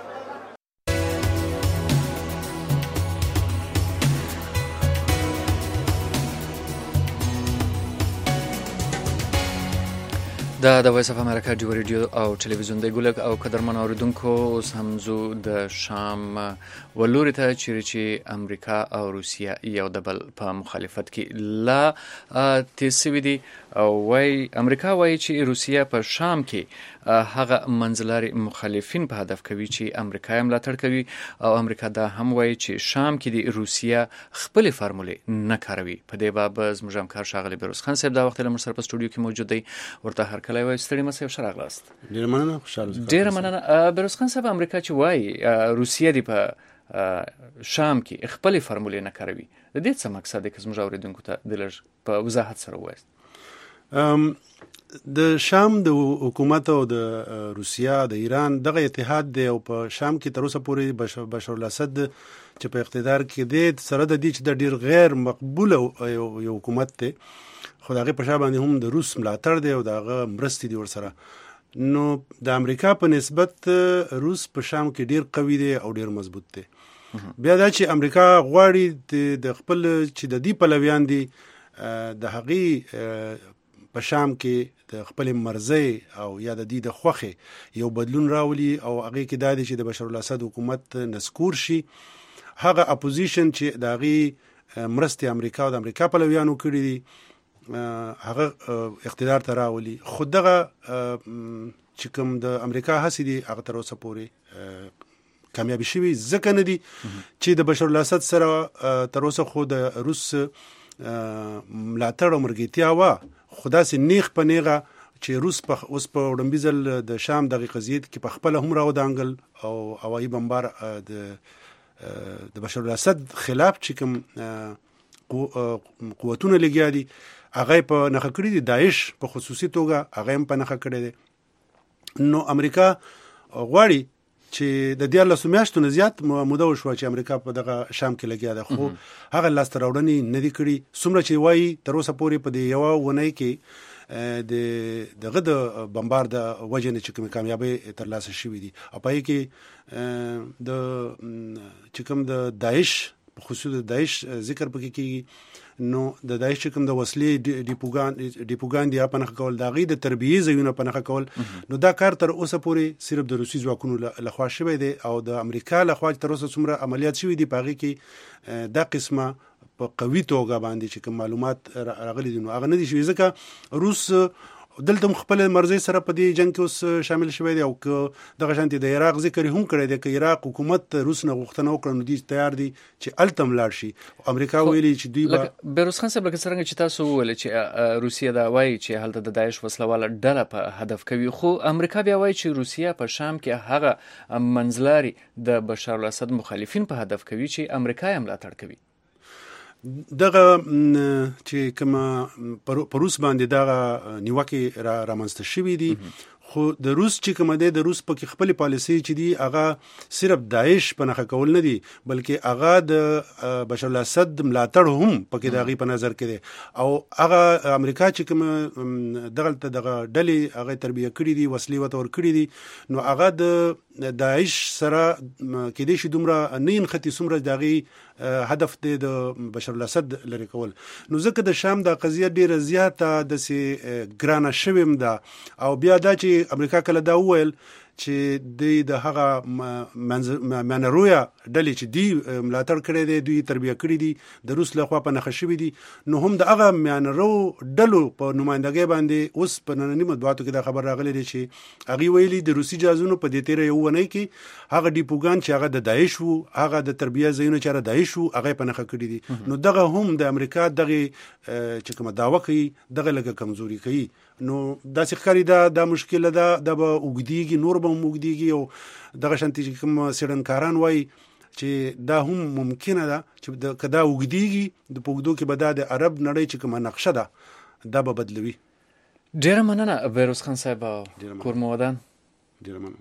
دا د وایس اف امریکا ډیو ریډیو او ټلویزیون دی ګولک او قدرمن اوریدونکو اوس هم زو د شام ولوري ته چې امریکا او روسیا یو د بل په مخالفت کې لا تیسوي دي او وای امریکا وای چې روسیا په شام کې هغه منځلاري مخالفین په هدف کوي چې امریکا یې ملاتړ کوي او امریکا دا هم وای چې شام کې د روسیا خپل فارمولې نه کاروي. په دې باب زموږ همکار ښاغلی بیروز خان صاحب دا وخت له موږ سره په سټوډیو کې موجود دی ورته هر کله وای ستړي مسه شراغلاست. ډیر مننه خوشاله. ډیر مننه بیروز خان صاحب امریکا چې وای روسیا دی په شام کې خپل فارمولې نه کاروي د دې څه مقصد دی که زموږ اوریدونکو ته د لږ په وضاحت سره وایي. د شام د حکومت او د روسیا د ایران دغه اتحاد دی او په شام کې تر اوسه پورې بشار الاسد چې په اقتدار کې دی سره د دې چې د ډیر غیر مقبول یو حکومت دی خو دغه په شا باندې هم د روس ملاتړ دی او دغه مرستې دی ورسره نو د امریکا په نسبت روس په شام کې ډیر قوي دی او ډیر مضبوط دی. بیا دا چې امریکا غواړي د خپل چې د دې پلویان دي د هغې په شام کې د خپل مرزي او یا د دې د خوخه یو بدلون راولي او هغه کې دا دي چې د بشار الاسد حکومت نسکور شي هغه اپوزیشن چې د هغې مرستې امریکا او د امریکا پلویانو کړي دي هغه اقتدار ته راولي. خو دغه چې کوم د امریکا هڅې دي هغه تر اوسه پورې کامیابي شوي ځکه نه دي چې د بشار الاسد سره تر اوسه خو د روس ملاتړ او مرګتیا وا خدا سي نیغ په نیغه چې روس په اوس په وړاندیزل د شام دغه قضیه کې په خپل هم راو دانګل او هوایي بمبار د بشار الاسد خلاف چې کوم قوتونه لګیا دي هغه په نخښه کړی دي داعش په خصوصي توګه هغه هم په نخښه کړی دي. نو امریکا غواړي چې د 14 میاشتو نه زیات موده وشوه چې امریکا په دغه شام کې لګیا ده خو هغه لاسته راوړنې نه دي کړي څومره چې وایي تر اوسه پورې په دې یوه اونۍ کې دغه د بمبار د وجه نه چې کومې کامیابۍ ترلاسه شوي دي او په کې د چې کوم د داعش په خصوص د داعش ذکر پکې کېږي نو د داعش کوم د وسلې ډیپوګان دی په نخښه کول د غي د تربیې ځایونه په نخښه کول نو دا کار تر اوسه پورې صرف د روسي ځواکونو لخوا شوی دی او د امریکا لخوا تر اوسه څومره عملیات شوي دي په هغې کې دا قسمه په قوي توګه باندې چې کوم معلومات راغلي دي نو هغه نه دي شوي ځکه روس دلته خپل مرزي سره په دې جنگ کې اوس شامل شوی دی او دغه شانتي د عراق ذکر هم کړی دی چې عراق حکومت روس نه غوښتنه وکړه نو دې تیار دي چې التم لاړ شي. امریکا ویلي چې دوی به بیروز خان صاحب څنګه چې تاسو وویل چې روسیه دا وایي چې هلته د داعش وسلواله ډله په هدف کوي، خو امریکا بیا وایي چې روسیه په شام کې هغه منځلاري د بشار الاسد مخالفین په هدف کوي چې امریکا یې ملاتړ کوي. دغه چې کومه په روس باندې دغه نیوکه رامنځته شوې دي، خو د روس چې کومه ده د روس په خپل پالیسي چې دی هغه صرف داعش په نخښه کول نه دي بلکې هغه د بشار الاسد ملاتړ هم پکې دغه په نظر کې دي او هغه امریکا چې کوم دغه ډلې هغه تربیه کړې دي وسلې وتور کړې دي نو هغه د داعش سره کې دي چې دومره نین ختی سمره دغه هدف دی د بشار الاسد لري کول. نو ځکه د شام د قضیه ډیره زیاته د سي ګرانه شویم ده او بیا دا چې امریکا کله دا وویل چې د هغه منرویا ډلې چې دی ملاتړ کړی دی دوی تربیه کړی دي د روس لخوا په نخښه شوی دي نو هم د هغه منرو ډلو په نمائندګۍ باندې اوس په نننی مطبوعاتو کې دا خبر راغلی دی چې هغه ویلي د روسي جازونو په دې تیر یو ونی کې هغه ډیپوګان چې هغه د داعش وو هغه د تربیه زینو چې د داعش وو هغه په نخښه کړی دي نو دغه هم د امریکا دغه چې کومه داوا کوي دغه لګه کمزوري کوي. نو دا ښکاری دا مشکله ده د وګدیږي نور به وګدیږي او دغه شانتي کوم سیډنکاران وای چې دا هم ممکنه ده چې کدا وګدیږي د پوګدو کې به د عرب نړۍ چې کومه نقشه ده دا به بدلوي. ډیره مننه بیروز خان صاحب کورمودان. ډیره مننه.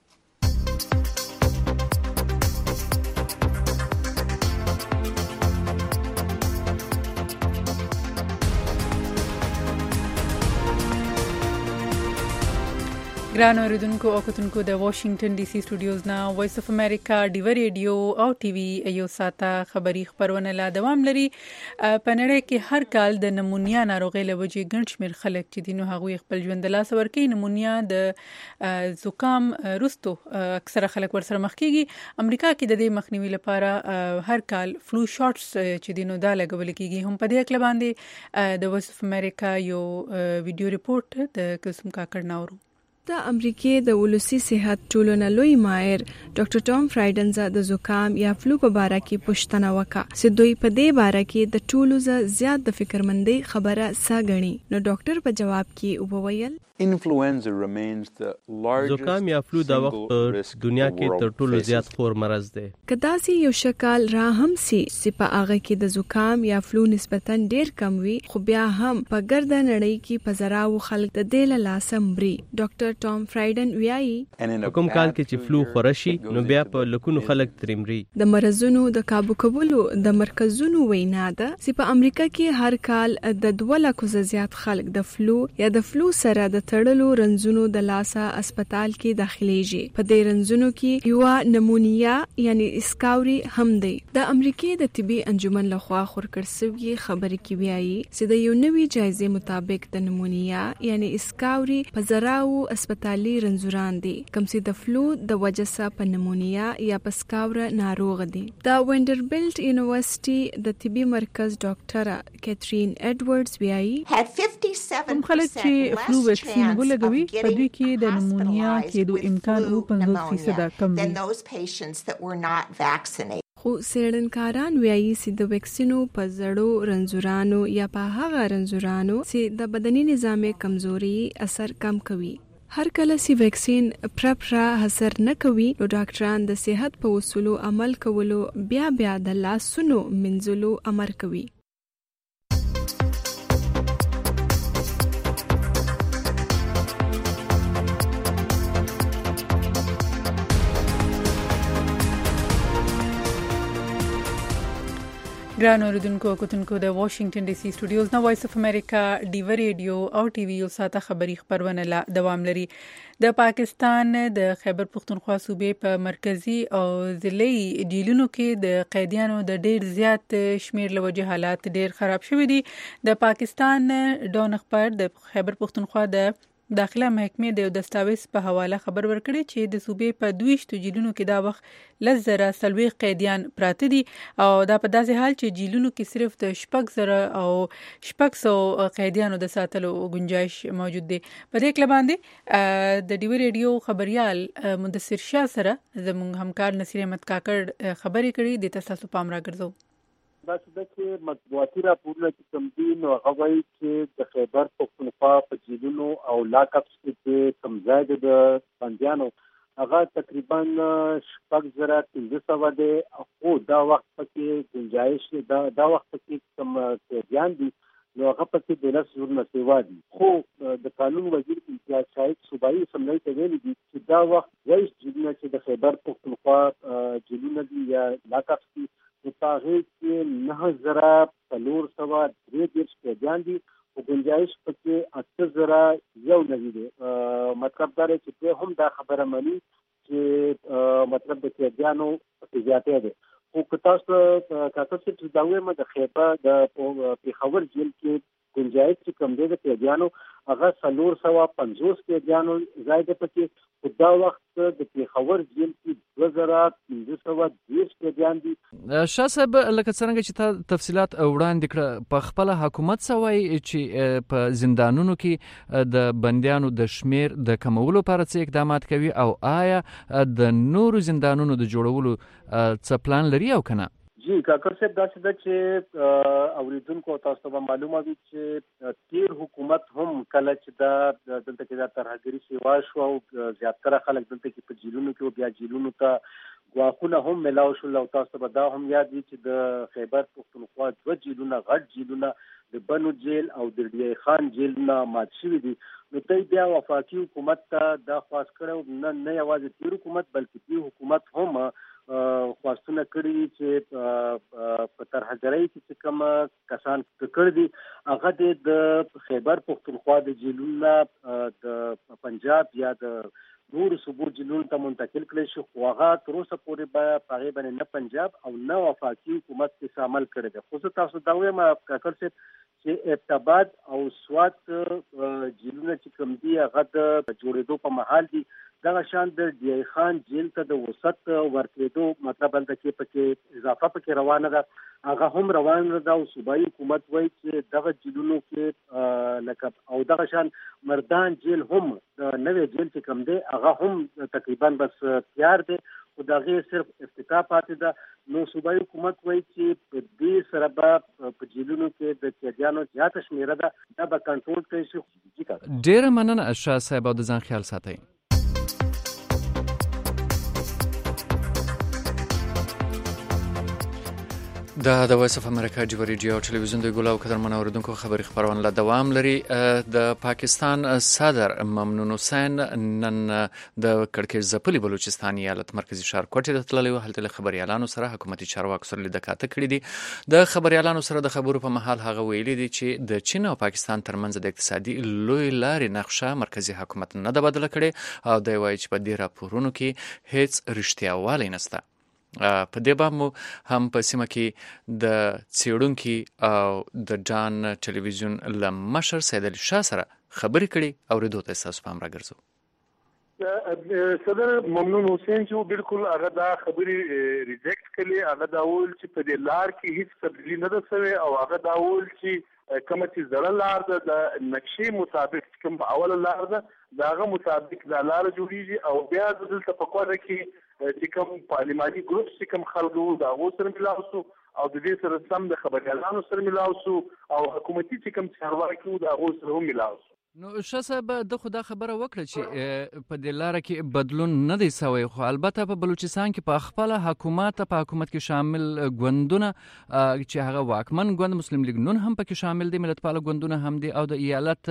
ګران اوریدونکو او کتونکو د واشنگټن ډي سي سټوډیوز نه وایس اف امریکا ډیو ریډیو او ټي وي یو ساته خبری خبرونه لا دوام لري. په نړۍ کې هر کال د نمونیا ناروغي لوجي ګڼ شمېر خلک چې دینو هغه خپل ژوند د لاس ورکي. نمونیا د زکام رستو اکثره خلک ورسره مخ کیږي. امریکا کې د دې مخنیوي لپاره هر کال فلو شاټس چې دینو دا لګول کیږي. هم په دې اکل باندې د وایس اف امریکا یو ویډیو ریپورت د قسم کاکړ ناورو. د امریکای د ولسی صحت ټولنه لوی ماهر ډاکټر ټام فرایډن د زکام یا فلو په اړه کې پوښتنه وکړه چې دوی په دې اړه کې د ټولو زیات د فکرمندۍ خبره ساګني. نو ډاکټر په جواب کې وویل زکام یا فلو دا وخت دنیا کې تر ټولو زیات خور مرض دی. کداسي یو شکل را هم سي په هغه کې د زکام یا فلو نسبتاً ډیر کم وي خو بیا هم په ګرده نړۍ کې په زراو خلک د دې له لاسه مري. ډاکټر ټام فرایډن وایي کوم کال کې چې فلو خورشي نو بیا په لکونو خلک ترمري. د مرزونو د کابو کولو د مرکزونو وینا ده چې په امریکا کې هر کال د 2 لک زیات خلک د فلو یا د فلو سره د تړلو رنځونو د لاسه اسپیټال کې داخليږي. په دې رنځونو کې یو نمونیا یعنی اسکاوري هم دی. د امریکای د طبي انجمن لخوا خورکړ سوي خبرې کې وایي چې د یو نوي جایزې مطابق د نمونیا یعنی اسکاوري په زراو اسپیټالي رنځوران دي کوم چې د فلو د وجسه په نمونیا یا په اسکاوره ناروغ دي. د وینډربلټ یونیورسيټي د طبي مرکز ډاکټره کیترین ایډورډز وایي کوم خلک چې فلو ویکسین ولګوي په دوی کې د نمونیا کېدو امکان او 50% کم وي. خو سیړنکاران وایي چې د ویکسینو په زړو رنځورانو یا په هغه رنځورانو چې د بدني نظام کمزوري اثر کم کوي. هر کله چې ویکسین پرپرا اثر نه کوي نو ډاکټران د صحت په اصولو عمل کولو بیا د لاسونو منځلو امر کوي. ګران اوریدونکو او کتونکو د واشنگټن ډي سي سټوډیوز نه وایس اف امریکا ډیو ریډیو او ټي وي یو ساته خبری خبرونه لا دوام لري. د پاکستان د خیبر پختونخوا صوبې په مرکزی او ضلعي جیلونو کې د قیدیانو د ډیر زیات شمیر لوجه حالات ډیر خراب شوي دي. د پاکستان ډون خبر د خیبر پختونخوا د داخله محکمې د یو دستاویز په حواله خبر ورکړی چې د صوبې په 22 جیلونو کې دا وخت 10,040 قیدیان پراته دي او دا په داسې حال چې جیلونو کې صرف د 6,000 او 600 قیدیانو د ساتلو گنجائش موجود دی. په دې کله باندې د ډیوی ریډیو خبريال مدثر شاه سره زموږ همکار نصیر احمد کاکړ خبرې کړي د تاسو پام راګرځو. دا چې مطبوعاتي راپورونه چې کوم دي نو هغه وایي چې د خیبر پښتونخوا په جیلونو او لاکپس کې کم ځای د بندیانو هغه تقریبا 6,500 دی خو دا وخت پکې گنجائش دا وخت پکې کم قیدیان دي نو هغه پکې د لس ورنه سیوا دي. خو د قانون وزیر امتیاز شاهد صوبایي اسمبلی ته ویلي دي چې دا وخت 22 جیلونه چې د خیبر پښتونخوا جیلونه دي یا لاکپس دي په هغه کې 9,433 قیدیان دي او گنجائش پکې 8,001 دی. مطلب دا دی چې هم دا خبره مانی چې مطلب د قیدیانو زیاتې ده. خو که تاسو چې دا وایم د خیبر د پیښور جیل کې گنجائش چې کم دی د قیدیانو هغه 450 قیدیانو زائد پکې په دا وخت د پیښور جیل کې 2,520 قیدیان دي. شاه صاحب لکه څنګه چې تا تفصيلات وړاندې کړ په خپل حکومت سوای چې په زندانونو کې د بنديانو د شمیر د کمولو لپاره څه اقدامات کوي او آیا د نورو زندانونو د جوړولو څه پلان لري او کنه؟ جی کاکر صاحب دا چې اوریدونکو تاسو ته معلومه وي چې تیر حکومت هم کله چې دا دلته کې د ترهګری سیوا شو او زیاتره خلک دلته کې په جیلونو کې او بیا جیلونو ته غواخونه هم ملاو شو او تاسو به دا هم یاد وي چې د خیبر پښتونخوا 2 جیلونه غټ جیلونه د بنو جیل او د ډی خان جیل نه مات شوی دي. نو ته بیا وفاقي حکومت ته دا خواست کړو نه یوازې تیر حکومت بلکې دې حکومت هم خواستونه کړی چې په ترهګرۍ کې کوم کسان کړی دي هغه د خیبر پښتونخوا د جیلونو د پنجاب یا د نور صوبو جیلونو ته منتقل کړي شو خو هغه تر اوسه پورې به هغه باندې نه پنجاب او نه وفاقي حکومت کې شامل کړي دي. خو تاسو دا وایم کاکر چې ابتباد او سوات جیلونه چې کوم دي هغه د جوړېدو په محل دي. دا شان د ډی خان جیل ته د وسط ورکېدو مطلب د کې پکې اضافه پکې روانه ده هغه هم روانه ده او صوبایي حکومت وایي چې دغه جیلونو کې لکه او دغه شان مردان جیل هم د نوې جیل چې کوم دی هغه هم تقریبا بس تیار دی او دغه صرف افتتاح پاتې ده. نو صوبایي حکومت وایي چې په دې سره به په جیلونو کې د قیدیانو زیاته شمیره ده دا به کنټرول کړي شي. ډېر مننه شاه صاحب او د ځان خیال ساتئ. د وایس اف امریکا ډیو ریډیو او ټلویزیون د ګولاو قدرمن اوریدونکو خبري خبرونه لا دوام لري. د پاکستان صدر ممنون حسین نن د کڑکېچ ځپلي بلوچستان ایالت مرکزی ښار کوټې ته تللی و. هلته له خبريالانو سره حکومتي چارواکو سره لیدکاته کړې دي. د خبريالانو سره د خبرو په محل هغه ویلي دي چې د چین او پاکستان ترمنځ د اقتصادي لوی لارې نقشه مرکزی حکومت نه ده بدله کړې او دی وایي چې په دې راپورونو کې هیڅ رښتیا والی نشته. په دې باب مو هم په سیمه کې د څېړونکي او د ډان ټلویزیون له مشر سید علي شاه سره خبرې کړي اوریدو ته ستاسو پام راګرځو. صدر ممنون حسین چې بالکل هغه دا خبرې ریجیکټ کړي هغه دا ویل چې په دې لار کې هیڅ تبدیلي نه ده شوې او هغه دا ویل چې کومه چې زړه لار ده د نقشې مطابق کوم اوله لار ده داغه مطابق دا لار جوړیږي او بیا دلته په کوټه کې چې کوم پارلماني ګروپ چې کوم خلکو دا غو سره ملاو شو او د دې سره سم د خبريالانو سره ملاو شو او حکومتي چې کوم چارواکي دا غو سره ملاو شو. نو شاه صاحب د خدا خبره وکړه چې په دې لار کې بدلون نه دی سوی خو البته په بلوچستان کې په خپل حکومت کې شامل ګوندونه چې هغه واکمن ګوند مسلم لیگ نون هم پکې شامل دي ملتپال ګوندونه هم دي او د ایالت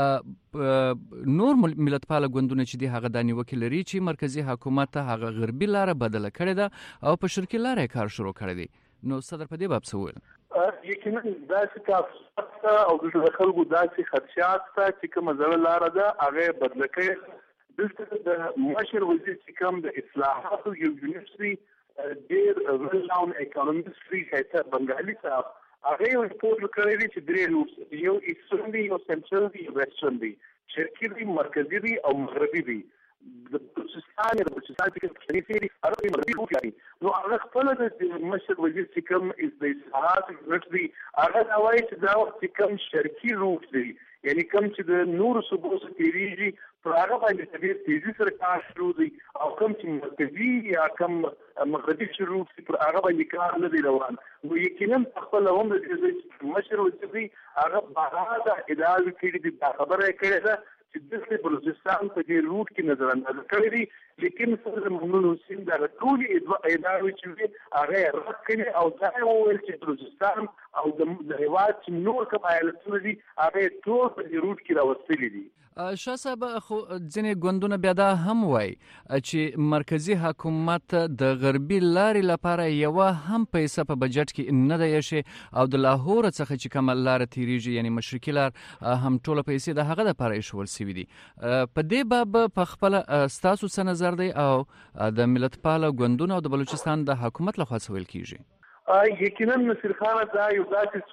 نور ملتپال ګوندونه چې دي هغه د نیوکه لري چې مرکزی حکومت هغه غربي لار بدله کړې ده او په شرقي لار کار شروع کړی دی. نو صدر په دې باب څه ویل؟ یقینا داسې تاسو او د خلکو داسې خدشات چې کومه زړه لار ده هغه بدله کړي. دلته د مشر وزیر چې کوم د اصلاحاتو یو یونیورسيټي ډېر ورلاون اکونومیست فری هیته بنگالي صاحب هغه یو رپورټ کړی دی چې درې یو ایسټرن دی یو سنټرل دی یو ویسټرن دی شرقي دي مرکزي دي او مغربي دي د بلوچستان کې کلیسي هغه مغربي روټ لري نو هغه خپل د مشر وزیر چې کوم د اصلاحات روټ دي هغه دا وایي چې دا چې کوم شرقي روټ دي یعنی کوم چې د نور صوبو څخه تیریږي پر هغه باندې د تیزی سره کار شروع دي او کوم چې مرکزي یا کوم مغربي شروع دي پر هغه باندې کار نه دی روان نو یقینا خپل هم د مشر وزیر دي هغه باغات ادارې کړي دي دا خبره کړې ده چې د بلوچستان په دې روټ کې نظر انداز کړی دي لیکن سره محمود حسین دا ټول ادارې چې هغه رد کړي او دا وویل چې بلوچستان او د هیواد چې نور کوم ایالتونه دي هغه ټول په دې روټ کې راوستلي دي. شاه صاحب خو ځینې ګوندونه بیا دا هم وایي چې مرکزی حکومت د غربي لارې لپاره یوه هم پیسه په بجټ کې نه دی ایښې او د لاهور څخه چې کومه لاره تیریږي یعنی مشرقي لار هم ټوله پیسې د هغه لپاره ایښول سوي دي. په دې باب په خپله ستاسو څه نظر دی او د ملتپاله ګوندونو او د بلوچستان د حکومت لخوا څه ویل کیږي؟ یقینا نصیر خان دا یو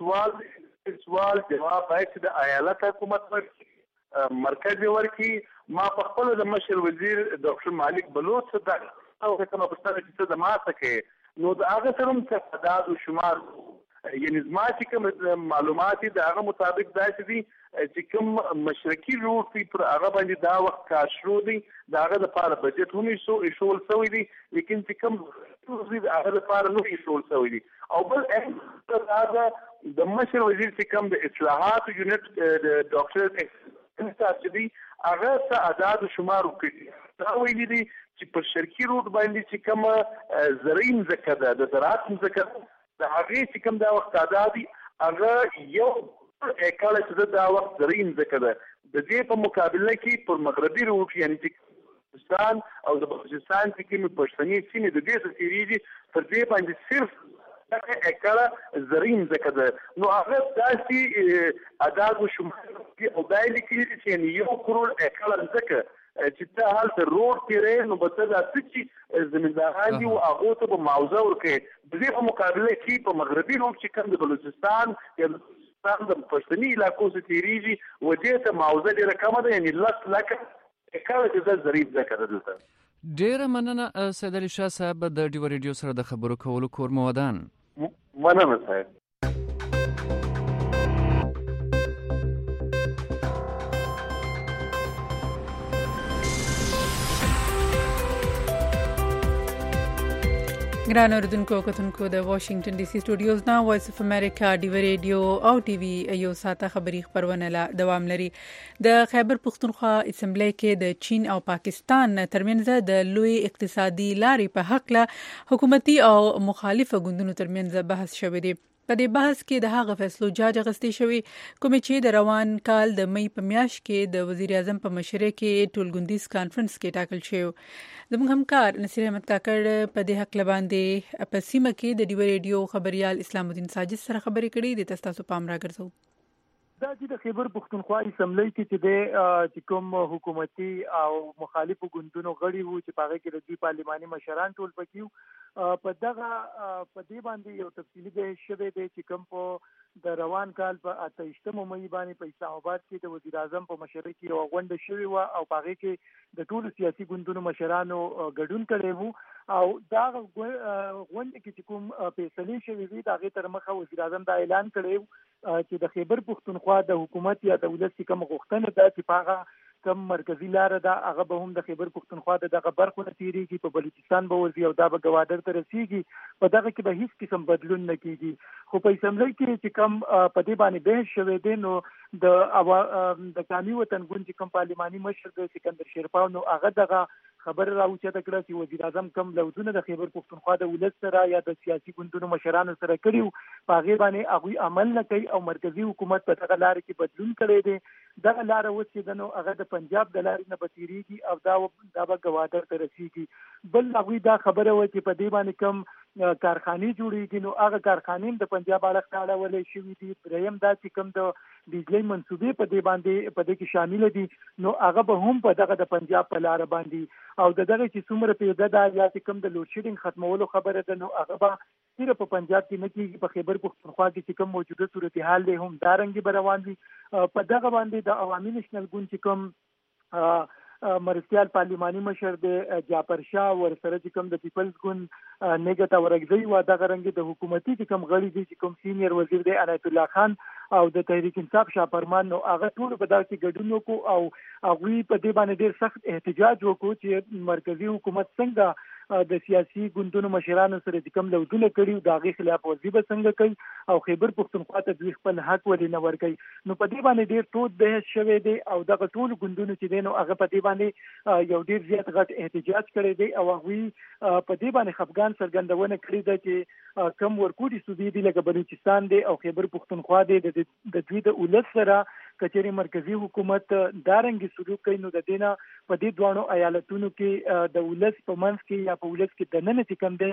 داسې سوال جواب باید چې د ایالت حکومت ورکړي مرکز ورکی ما په خپل د مشر وزیر ډاکټر مالک بلوچ څخه او کومه پوښتنه چې د ما څخه نو د هغه سره څه تعداد او شمار یعنی زما چې کوم معلومات د هغه مطابق داسې دي چې کوم مشرقي روټ پر هغه باندې دا وخت کار شروع دي دا هغه لپاره بجټ هم ایښول شوی دي لیکن چې کوم د هغه لپاره نه ایښول شوی دي او بل هغه د مشر وزیر چې کوم د اصلاحات یونټ د ډاکټر چې دي هغه څه اعداد و شمار وکړي دا ویلي دي چې په شرقي روټ باندې چې کوم زرعي مځکه ده د زراعت مځکه د هغې چې کوم دا وخت اعداد دي هغه یو ایکړه چې دا وخت زرعي مځکه ده د دې په مقابله کې پر مغربي روټ یعنی چې بلوچستان او د بلوچستان چې کومې پښتني سیمې د دې څخه تیریږي پر دې باندې صرف اکړه زرعي مځکه ده نو هغه داسې اعداد و شمار او دا یې لیکلي دي چې 1 کروڑ اکړه مځکه چې ته هلته روډ تیرې نو به ته دا څه چې زمینداران دي او هغو ته به معاوضه ورکړې د دې په مقابله کې په مغربي روډ چې کوم د بلوچستان یا د پښتني علاقو څخه تیریږي و دې ته معاوضه ډېره کمه ده یعنې 10 لکه اکړه چې دا زرعي مځکه ده دلته. ډیره مننه سید علي شاه صاحب د ډیو ریډیو سره د خبرو کولو کور مو ودان. مننه صاحب. ګران اوردونکو کتونکو د واشنگټن ډي سي سټوډیوز نه وایس اف امریکا ډیو ریډیو او ټي وي یو ساته خبري خبرونه لا دوام لري. د خیبر پختونخوا اسمبلی کې د چین او پاکستان ترمنځ د لوی اقتصادي لارې په حق له حکومتي او مخالفه ګوندونو ترمنځ بحث شوی دی. په دې بحث کې د هغه فیصلو جاج اخیستې شوی کوم چې د روان کال د مئی په میاشت کې د وزیر اعظم په مشرۍ کې ټولګوندیز کانفرنس کې ټاکل شوی. زموږ همکار نصیر احمد کاکړ په دې حق باندې په سیمه کې د ډیو ریډیو خبريال اسلام الدین ساجد سره خبرې کړې د تاسو پام راګرځو. دا چې د خیبر پختونخوا اسمبلی کې چې کوم حکومتي او مخالفو ګوندونو غړي وو چې پاره کې د دوی پارلماني مشران ټول پکې په دې باندې یو تفصیلی بحث شوی دی چې کوم په د روان کال په 28 مئی باندې په اسلام آباد کې د وزیر اعظم په مشرۍ کې یو غونډه شوې و او پاره کې د ټولو سیاسي ګوندونو مشرانو ګډون کړی وو او دا غونډه کې چې کوم فیصله شوې وي دا غي تر مخه وزیر اعظم دا اعلان کړی چې د خیبر پختونخوا د حکومت یا دولت کوم غوښتنه ده چې پاغه کم مرکزی لار ده هغه به هم د خیبر پختونخوا دغه برخو نه تیریږي په بلوچستان به ورځي او دا به ګوادر ته رسیږي په دغه کې به هیڅ قسم بدلون نه کیږي خو په اسمبلی کې چې کم په دې باندې بحث شوی دی نو د قومي وطن ګوند چې کوم پارلماني مشر د سکندر شیرپاو نو هغه دغه خبر راوچته کړه چې وزیر اعظم کم لوزونه د خیبر پختونخوا د ولست سره یا د سیاسي ګوندونو مشرانو سره کړیو په هغه باندې هغه عمل نه کوي او مرکزی حکومت په دغه لار کې بدلون کړی دی دغه لار اوس د نو هغه د پنجاب د لارې نه بتیریږي او دا به ګوادر ته رسیږي بل هغه دا خبره و چې په دې باندې کم کارخانه جوړیږي نو هغه کارخانې د پنجاب اړه تاړه ولې شوې دي دریم دا چې کم د بجلی منصوبې په دې باندې په دې کې شامل دي نو هغه به هم په دغه د پنجاب په لار باندې او دغه چې څومره پیدا ده یا چې کوم د لوډ شیډینګ ختمولو خبره ده نو هغه به صرف په پنجاب کې نه کیږي، په خیبر پختونخوا کې چې کوم موجوده صورتحال دی هم دارنګي روان دي. په دغه باندې د عوامي نېشنل ګوند چې کوم مرستیال پارلیماني مشر دی جعفر شاه، ورسره چې کوم د پیپلز ګوند نګتا ورګزی و دغه رنګ د حکومتي چې کوم غړي دي چې کوم سینیئر وزیر دی عنایت الله خان او د تحریک انصاف شاه فرمان، نو هغه ټول په دغه کې ګډون وکړو او هغوی په دې باندې ډېر سخت احتجاج وکړو چې مرکزی حکومت څنګه د سیاسي ګوندونو مشرانو سره چې کوم لودونه کړي د هغې خلاف ورزي به څنګه کوي او خیبر پختونخوا ته دوی خپل حق ولې نه ورکوي. نو په دې باندې ډېر تود بحث شوی دی او دغه ټول ګوندونو چې دی نو هغه په دې باندې یو ډېر زیات غټ احتجاج کړی دی او هغوی په دې باندې خفګان څرګندونه کړې ده چې کم ورکوټي صوبې دي لکه بلوچستان دی او خیبر پختونخوا دی د دوی د ولس سره کچېرې مرکزی حکومت دارنګي سلوک کوي، نو د دې نه په دې دواړو ایالتونو کې د ولس په منځ کې یا په ولس کې د نن چې کوم دی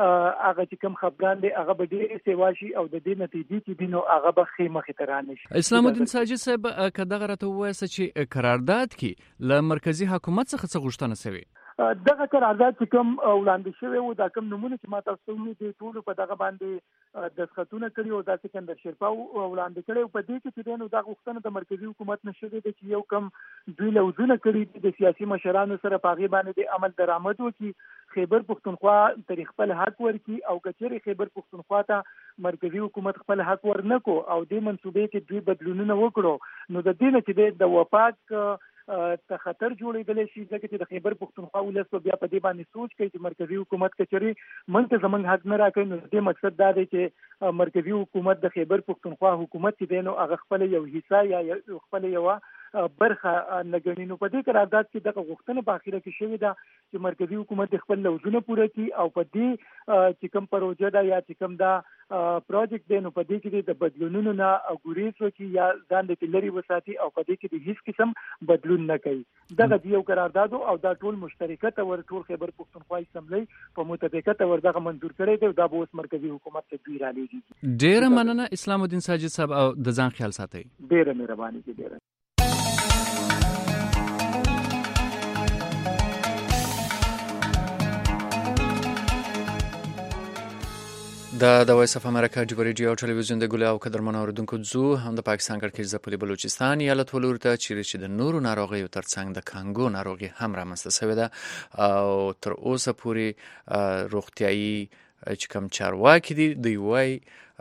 هغه چې کوم خفګان دی هغه به ډېرې سیوا شي او د دې نتیجې چې دي نو هغه به ښې مخې ته رانه شي. اسلام الدین ساجد صاحب که دغه راته ووایاست چې قرارداد کې له مرکزي حکومت څخه څه غوښتنه شوې؟ دغه قرارداد چې کوم وړاندې شوی و دا کوم نمونه چې ما تاسو ته دي ټول په دغه باندې دستخطونه کړي او دا سکندر شیرپا وړاندې کړي او په دې کې چې دنو دا غوښتنه د مرکزی حکومت نشوي دي چې یو کم دوی لوزونه کړي د سیاسي مشرانو سره پاغي باندې د عمل درآمد وکړي، خیبر پختونخوا تر خپل حق ورکړي او کچېرې خیبر پختونخوا ته مرکزی حکومت خپل حق ورنکو او د منسوبې کې دوی بدلونونه وکړو، نو د دې نه چې د وفاق ته خطر جوړېدلی شي ځکه چې د خیبر پختونخوا ولس بیا په دې باندې سوچ کوي چې مرکزی حکومت کچېرې موږ ته زموږ حق نه راکوي. نو د دې مقصد دا دی چې مرکزی حکومت د خیبر پختونخوا حکومت چې دی نو هغه خپل یو حصہ یا خپل یوه برخه نه ګڼي. نو په دې قرارداد کې دغه غوښتنه په اخره کې شوې ده چې مرکزی حکومت خپل لوزونه پوره کړي او په دې چې کوم پروژه ده یا چې کوم دا پروجیکټ دی نو په دې کې د بدلونونو نه ګریز وکړي یا ځان د لري وساتي او په دې کې د هیڅ قسم بدلون نه کوي. دغه یو قرارداد او دا ټول مشترکه تور ټول خیبر پختونخوا اسمبلی په متفقه تور دغه منظور کړی دی دا به اوس مرکزی حکومت ته دوی را لېږي. ډېره مننه اسلام الدین ساجد صاحب او د ځان خیال ساتئ. ډېره مهرباني دي. ډېره د وایس اف امریکا ډیو ریډیو او ټلویزیون د ګل او قدرمن اوریدونکو زو هم د پاکستان کړکېچ ځپلي بلوچستان ایالت ولورته چې د نورو ناروغیو ترڅنګ د کانګو ناروغي هم رامنځته شوې ده او تر اوسه پورې روغتیايي چې کوم چارواکي دي دوی وایي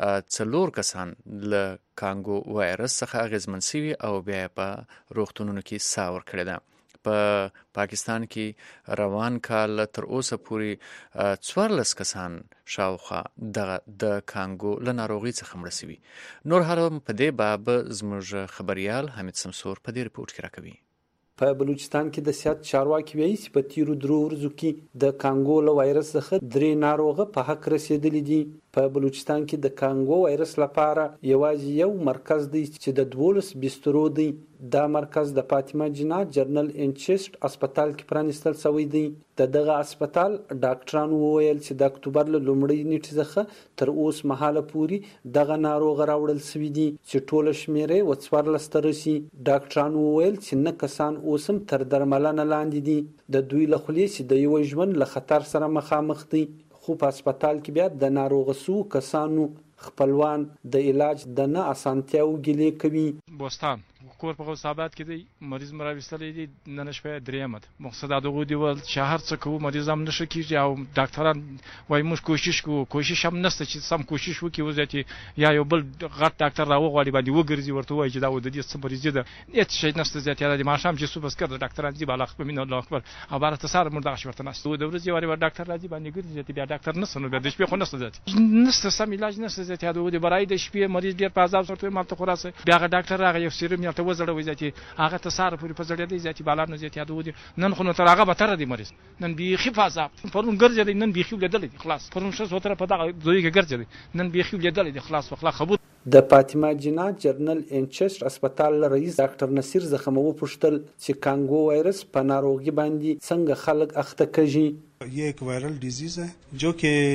4 کسان له کانګو وایرس څخه اغېزمن شوي او بیا په روغتونونو کې ساه ورکړې ده. په پاکستان کې روان کال تر اوسه پورې 14 کسان شاوخوا د کانګو له ناروغي څخه مړه شوي. نور هم په دې باب زموږ خبريال حمید سمسور په دې رپورټ کې راکوي. په بلوچستان کې د صحت چارواکي وایي چې په تیرو 3 ورځو کې د کانګو له وایرس څخه 3 ناروغه په حق رسیدلي دي. په بلوچستان کې د کانګو وایرس لپاره یوازې یو مرکز دی چې د 12 بسترو دی. دا مرکز د فاطمه جنا جنرال ان چیسټ هسپتال کې پرانیستل شوی دی. دغه هسپتال ډاکټرانو وویل چې د اکتوبر له لومړۍ نیټې څخه تر اوس مهاله پورې دغه ناروغ راوړل شوي دي چې ټوله شمیرې 14 ته رسي. ډاکټرانو وویل چې 9 کسان اوس هم تر درملنه لاندې دي. د دوی له خولې چې د یو ژوند له خطر سره مخامخ دي. خو په هسپتال کې بیا د ناروغ سو کسانو خپلوان د علاج د نه اسانتیاو ګیلې کوي. بوستان کور په غوث آباد کې دی مریض مراوستلې دي نن شپه درېمت مقصد دغه دی ول شهر څخه کوم مریض هم نشه کیږي او ډاکټران وای موږ کوشش هم نشته چې سم کوشش وکړي وځي یا یو بل غټ ډاکټر راوغړي باندې وګرځي ورته وای چې دا د دې څه مریض ده هیڅ شي نشته زیات یا د ماشام چې صبح سکر ډاکټران دي بالا خپل الله اکبر او بار تصار مردا شورته نشته د ورځې وری ډاکټر راځي باندې ګرځي بیا ډاکټر نشته نو د شپې خو نشته زیات نشته سم علاج نشته زیات یا د برای د شپې مریض ډیر په عذاب سره مالته خلاص بیا ډاکټر راغی یو سیروم یې ته وزړوي ځکه هغه تصار پوری په زړه دی ځکه بالا نه ځکه یادو دي نن خو نو تر هغه به تر دی مریض نن بيخي فازاب پرون ګرځي نن بيخي لیدل دي خلاص پرون څه وتر په دغه دوی کې ګرځي نن بيخي لیدل دي خلاص وخلا خبر. د فاطمه جنا جنرال ان چیسټ هسپتال رئیس ډاکټر نصیر زخمو پوښتل چې کانګو وایرس په ناروغي باندې څنګه خلک اخته کیږي. ये एक वायरल डिजीज है जो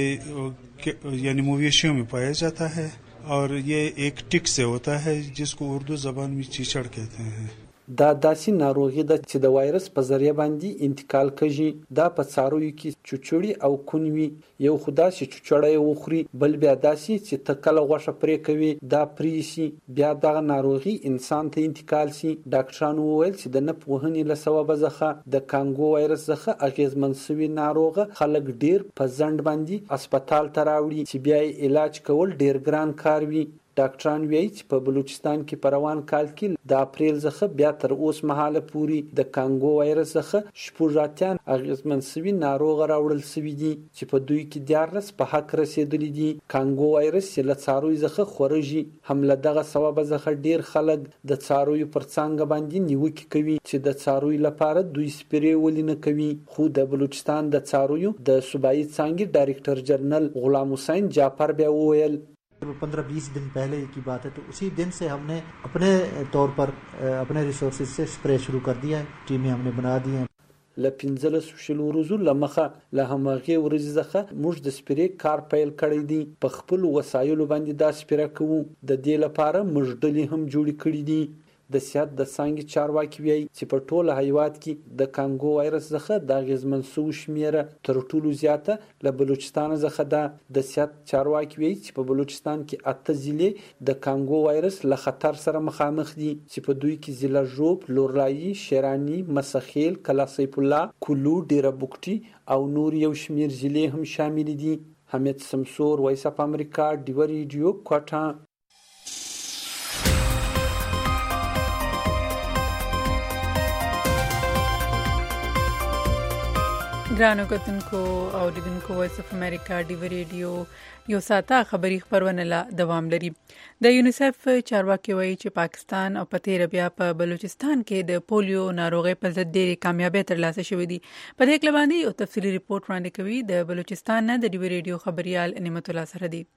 कि यानी मवेशियों में पाया जाता है और ये एक टिक से होता है जिसको उर्दू जबान में चीचड़ कहते हैं. دا داسې ناروغي ده چې د وایرس په ذریعہ باندې انتقال کیږي. دا په څارویو کې چوچوړي او کونوي، یو خدا چې چوچوړی وخوري، بل بیا داسې چې تکله غوښه پرې کوي دا پریسي، بیا دغه ناروغي انسان ته انتقال سي. ډاکټرانو وویل چې د نپ وهنې له سببه څخه د کانګو وایرس څخه اغیزمن شوي ناروغه خلک ډیر په ځنډ باندې هسپتال ته راوړي چې بیا یې علاج کول ډیر ګران کار وي. ډاکټران وایي چې په بلوچستان کې په روان کال کې د اپریل څخه بیا تر اوس مهاله پورې د کانګو وایرس څخه شپږ اغیزمن شوي ناروغه راوړل شوي دي چې په دوی کې 14 په حق رسیدلي دي. کانګو وایرس چې له څارویو څخه خورجي، هم له دغه سببه څخه ډیر خلک د څارویو پر څنګه باندې نیوکه کوي چې د څارویو لپاره دوی سپری ولې نه کوي. خو د بلوچستان د څارویو د صوبایي څانګې ډایریکټر جنرال غلام حسین جعفر بیا وویل 15-20 दिन पहले की बात है, तो उसी दिन से हमने अपने तौर पर अपने रिसोर्सेज से स्प्रे शुरू कर दिया है. टीमें हमने बना दी हैं. ل 15 شلو ورځو لمخه له همغه ورځ څخه موږ د سپری کار پیل کړی دی. په خپل وسایلو باندې دا سپری کوو. د دې لپاره موږ ډلې هم جوړ کړې دي. د صحت د څانګې چارواکي وایي چې په ټوله هیواد کې د کانګو وایرس څخه د اغیزمن شوو شمیره تر ټولو زیاته له بلوچستان څخه ده. د صحت چارواکي وایي چې په بلوچستان کې 8 ضلع د کانګو وایرس له خطر سره مخامخ دي چې په دوی کې ضلع ژوب، لورلایي، شیرانی، مسخیل، کلا سیف الله، کلو، ډیره بوکټي او نور یو شمیر ضلع هم شامل دي. حمید سمسور، وایس اف امریکا، ډیو ریډیو، کوټه. ګرانو کتونکو او لیدونکو وایس اف امریکا ډیو ریډیو یو ساته خبری خبرونه لا دوام لري. د یونیسف چارواکي وایي چې پاکستان او پتیر بیا په بلوچستان کې د پولیو ناروغي په ضد ډېری کامیابی ترلاسه شوې دي. په دې کې باندې یو تفصیلی ریپورت وړاندې کوي د بلوچستان نه د ډیو ریډیو خبريال نعمت الله سره دی.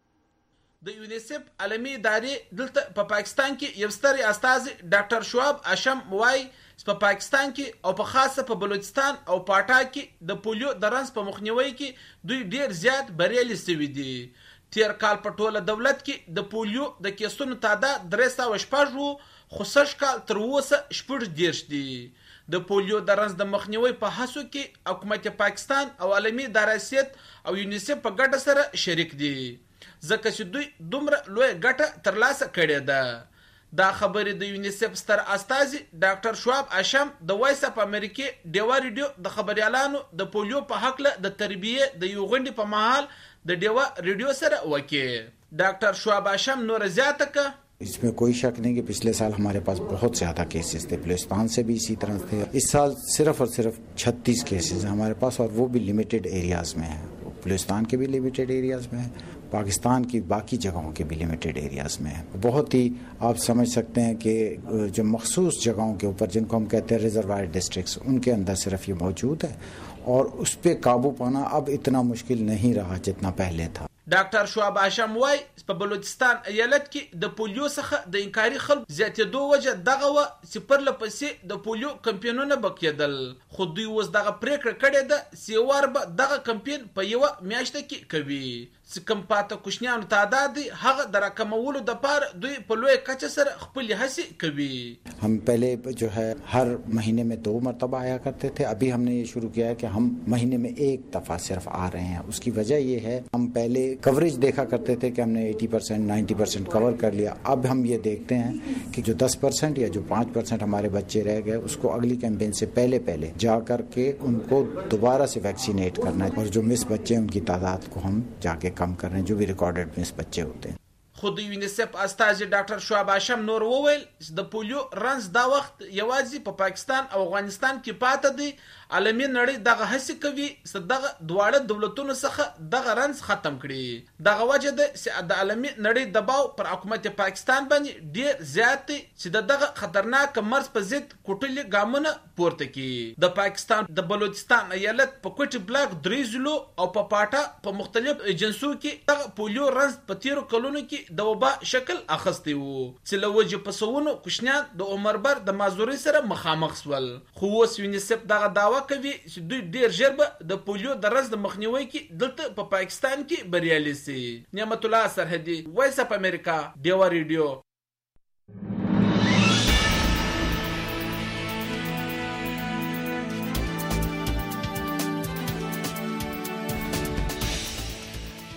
د یونیسف عالمي ادارې دلته په پاکستان کې یو ستر استازي ډاکټر شعاب اشم وایي په پاکستان کې او په خاصه په بلوچستان او پاټا کې د پولیو د رنځ په مخنیوي کې دوی ډیر زیات بریالي شوي دي. تیر کال په ټوله دولت کې د پولیو د کیسونو تعداد 306 وو، خو سږ کال تر اوسه 14 دي. د پولیو د رنځ د مخنیوي په هڅو کې حکومت پاکستان او عالمي ادارې او یونیسف په ګډه سره شریک دي، ځکه چې دوی دومره لوی ګټه ترلاسه کړې ده. دا خبرې د یونیسف ستر استازي ډاکټر شعاب اشم د وایس اف امریکا ډیوا ریډیو د خبريالانو د پولیو په حق له د تربیه د یو غونډې په محل د ډیوا ریډیو سره وکړي. ډاکټر شعاب اشم نور زیاته ک इसमें कोई शक नहीं कि पिछले साल हमारे पास बहुत ज़्यादा केसेस थे, बलूचिस्तान से भी इसी तरह थे. इस साल सिर्फ और सिर्फ 36 केसेस हैं हमारे पास, और वो भी लिमिटेड एरियाज़ में है. बलूचिस्तान के भी लिमिटेड एरियाज़ में है, पाकिस्तान की बाकी जगहों के भी लिमिटेड एरियाज़ में है. बहुत ही आप समझ सकते हैं कि जो मखसूस जगहों के ऊपर जिनको हम कहते हैं रिजर्वायर डिस्ट्रिक्ट्स, उनके अंदर सिर्फ ये मौजूद है, और उस पर काबू पाना अब इतना मुश्किल नहीं रहा जितना पहले था. ډاکټر شعاب اشم وای په بلوچستان ایالت کې د پولیو څخه د انکاري خلک زیاتېدو وجه دغه و چې پر لپسې د پولیو کمپینونه بکیدل. خو دوی اوس دغه پریکړه کړې ده چې وار به دغه کمپین په یو میاشت کې کوي. چې کم پاته کوشنیانو تعداد هغه د راکمولو د پاره دوی په لوی کچه سره خپل هڅې کوي. हम पहले जो है हर महीने में 2 मरतबा आया करते थे, अभी हमने ये शुरू किया है कि हम महीने में 1 दफ़ा सिर्फ आ रहे हैं. उसकी वजह ये है हम पहले कवरेज देखा करते थे कि हमने 80% 90% कवर कर लिया. अब हम ये देखते हैं कि जो 10% या जो 5% हमारे बच्चे रह गए उसको अगली कैंपेन से पहले जा कर के उनको दोबारा से वैक्सीनेट करना है, और जो मिस बच्चे हैं उनकी तादाद को हम जाके कम कर रहे हैं, जो भी रिकॉर्डेड मिस बच्चे होते हैं. خود یونیسف استازي ډاکټر شعاب اشم نور وویل چې د پولیو رنځ دا وخت یوازې په پاکستان او افغانستان کې پاتې دی. عالمي نړۍ دغه هڅه کوي چې دغه دواړه دولتونو څخه دغه رنځ ختم کړي. دغه وجه ده چې د عالمي نړۍ دباو پر حکومت پاکستان باندې ډیر زیات دی چې دغه خطرناک مرض په ضد کوټلي ګامونه پورته کړي. د پاکستان د بلوچستان ایالت په کوټ بلاک 3 ضلعو او په پاټا په مختلف ایجنسیو کې دغه پولیو رنځ په تیرو کلونو کې د وبا شکل اخستی وو چې لوجه په سونو کوشنیان د عمربر د مازوري سره مخامخ سول. خو اوس یونیسف دغه داوا کوي چې دوی ډیر ژر به د پولیو د رنځ د مخنیوي کې دلته په پاکستان کې بریالي سي. نعمت الله سرحدي، وایس اف امریکا، ډیوا ریډیو.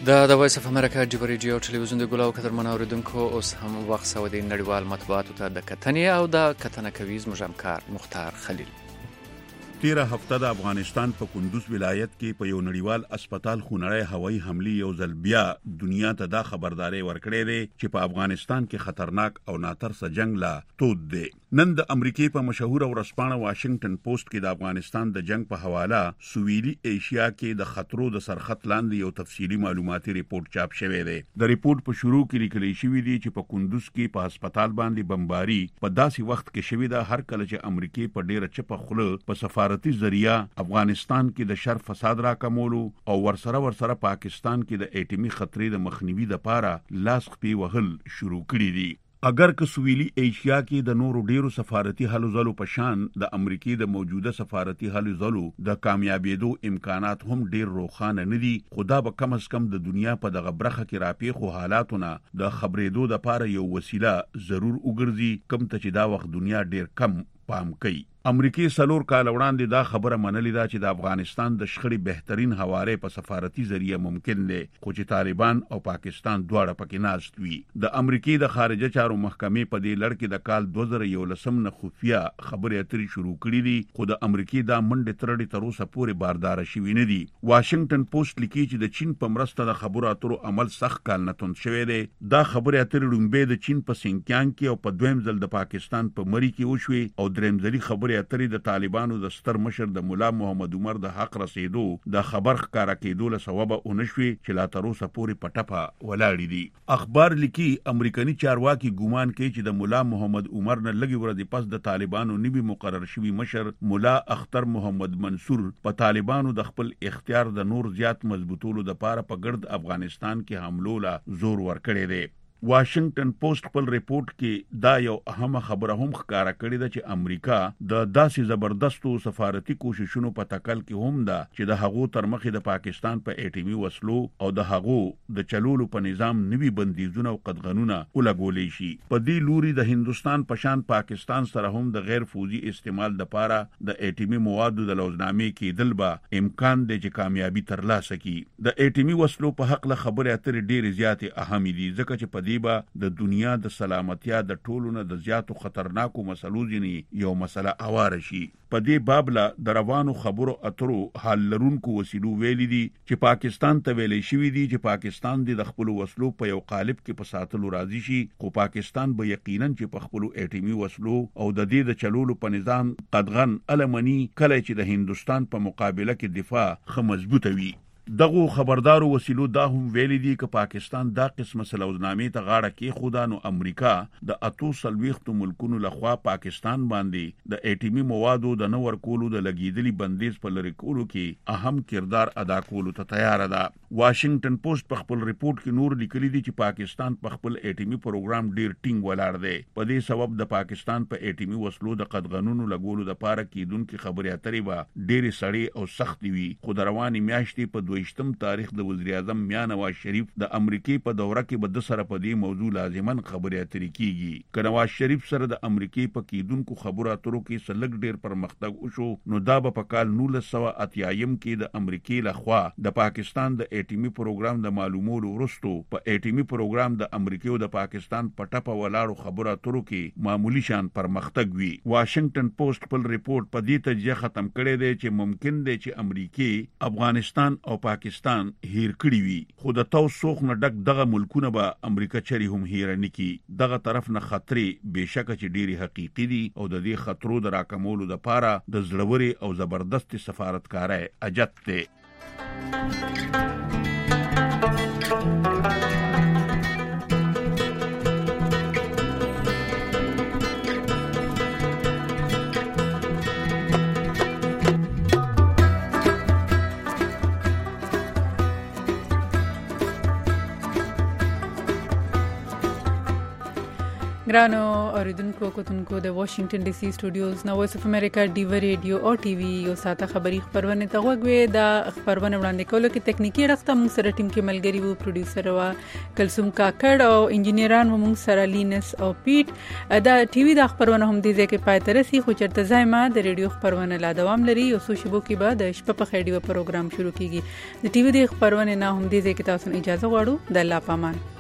د وایس اف امریکا ډیو ریډیو ټلویزیون د ګلاو قدرمن اوریدونکو اوس هم وخت سو د نړیوال مطبوعاتو ته د کتنې او د کتنه کوي زموږ همکار مختار خلیل. تیره هفته د افغانستان په کندوز ولایت کې په یو نړیوال هسپتال خونړی هوایي حمله یو ځل بیا دنیا ته دا خبرداري ورکړې ده چې په افغانستان کې خطرناک او ناترسه جنگ لا تود دی. نن د امریکای په مشهور ورځپاڼه واشنگټن پوسټ کې د افغانستان د جنگ په حواله سویلي ایشیا کې د خطرو د سرخط لاندې یو تفصیلی معلوماتي ریپورت چاپ شوی دی. د ریپورت په شروع کې لیکل شوی دی چې په کندوز کې په هسپتال باندې بمباري په داسې وخت کې شوی دا هر کله چې امریکای په ډیره چپه خوله په سفارتي ذریعہ افغانستان کې د شر فساد را کمولو او ورسره پاکستان کې د ایټمی خطرې د مخنیوي لپاره لاس خپې وهل شروع کړي دي. اگر که سویلي ایشیا کې د نورو ډیرو سفارتي هلو ځلو په شان د امریکای د موجوده سفارتي هلو ځلو د کامیابیدو امکانات هم ډیر روښانه نه دي، خدا به کم از کم د دنیا په دغه برخه کې راپېښو حالاتونه د خبرېدو لپاره یو وسیله ضرور وګرځي، کوم ته چې دا وخت دنیا ډیر کم پام کوي. امریکای سلور کال وړاندې دا خبره منلې ده چې د افغانستان د شخړې بهترین حواله په سفارتي ذریعہ ممکن دی، خو چې طالبان او پاکستان دواړه پکې ناست وي. د امریکای د خارجه چارو محکمې په دې لړ کې د کال 2011 نه خفیه خبرې اترې شروع کړې دي، خو د امریکای دا منډه ترړې تر اوسه پورې باردار شوی نه دي. واشنگټن پوسټ لیکي چې د چین په مرسته د خبرو اترو عمل سخت کال نه توند شوی دی. دا خبرې اترې لومبه د چین په سینکیانګ کې او په دویم ځل د پاکستان په مری کې وشوي او دریم ځلي خبرې اترې د طالبانو د ستر مشر د مولا محمد عمر د حق رسیدو د خبر ښکارا کېدو له سببه اونشوي چې لا تر اوسه پورې پټپه ولاړې دي. اخبار لیکي امریکایي چارواکي ګومان کوي چې د مولا محمد عمر نه لږ ورځې پس د طالبانو نوي مقرر شوی مشر مولا اختر محمد منصور په طالبانو د خپل اختیار د نور زیات مضبوطولو لپاره په ګرد افغانستان کې حملو لا زور ورکړی دی. واشنگټن پوسټ خپل ریپورت کې دا یو اهمه خبره هم ښکارا کړې ده چې امریکا د داسې زبردستو سفارتي کوششونو په تکل کې هم ده چې د هغو تر مخې د پاکستان په ایټمی وسلو او د هغو د چلولو په نظام نوي بندیزونه او قدغنونه ولګولې شي. په دې لوري د هندستان په شان پاکستان سره هم د غیر فوزي استعمال لپاره د ایټمی موادو د لوزنامې کېدل به امکان دی چې کامیابی ترلاسه کړي. د ایټمی وسلو په حق له خبرې اترې ډېرې زیاتې اهمې دي، ځکه چې په د دنیا د سلامتیا د ټولو نه د زیاتو خطرناکو مسلو ځینې یو مسله اواره شي. په دې بابله د روانو خبرو اترو حل لرونکو وسیلو ویلي دي چې پاکستان ته ویلې شوي دي چې پاکستان د خپل وسلو په یو قالب کې په ساتلو راضي شي، خو پاکستان به یقینا چې په خپل ایټمی وسلو او د دې د چلولو په نظام قدغن المني کله چې د هندستان په مقابله کې دفاع خه مضبوطه وي. دغه خبردارو وسیلو دا هم ویلي دي چې پاکستان دا قسمه سلوزنامې ته غاړه کې خدا نو امریکا د 28 ملکونو لخوا پاکستان باندې د ایټمی موادو د نور کولو د لګیدلی بندیز په لری کولو کې اهم کردار ادا کولو ته تیار ده. واشنگټن پوسټ په خپل ریپورت کې نور لیکلي دي چې پاکستان په خپل ایټمی پروګرام ډیر ټینګ ولاړ دی. په دې سبب د پاکستان په ایټمی وسلو د قدغنونو لګولو لپاره کېدونکې خبرې اترې به ډېرې سړې او سختې وي، خو د روانې میاشتې په 22 تاریخ د وزیر اعظم میاں نواز شریف د امریکای په دوره کې به د سره په دې موضوع لازمن خبرې اترې کیږي. که نواز شریف سره د امریکای په کېدونکو خبرو اترو کې سلګ ډیر پرمختګ وشو نو دا به په کال 1980 کې د امریکای لخوا د پاکستان د ایټمی پروګرام د معلومولو وروسته په ایټمی پروګرام د امریکای او د پاکستان په ټپه ولاړو خبرو اترو کې معمولی شان پرمختګ وي. واشنگټن پوسټ خپل ریپورت په دې تجزیه ختم کړی دی چې ممکن دی چې امریکای افغانستان او پاکستان هیر کړی وي، خو د توسوخ نه ډک دغه ملکونه به امریکا چری هم هیر نه کی. دغه طرف نه خطرې بهشکه چې ډیری حقیقي دي او د دې خطرو د راکمولو لپاره د زړوري او زبردست سفارتکارۍ اجت دی. ګرانو اوریدونکو کوتونکو د واشنگټن ډي سي سټوډیوز نو وایس اف امریکا ډیو ریډیو او ټي وي یو ساته خبری خبرونه ته وګوي د خبرونه وړاندې کولو کې تکنیکی رخته موږ سره ټیم کې ملګری وو پروډوسر وا کلثوم کاکړ او انجینران موږ سره لینس او پیټ دا ټي وي د خبرونه هم دي چې پای تر سي خو چرته ځایما د ریډیو خبرونه لا دوام لري او سو شبو کې بعد شپه په خېډیو پروګرام شروع کیږي د ټي وي د خبرونه نه هم دي چې تاسو اجازه غواړو د الله پامان.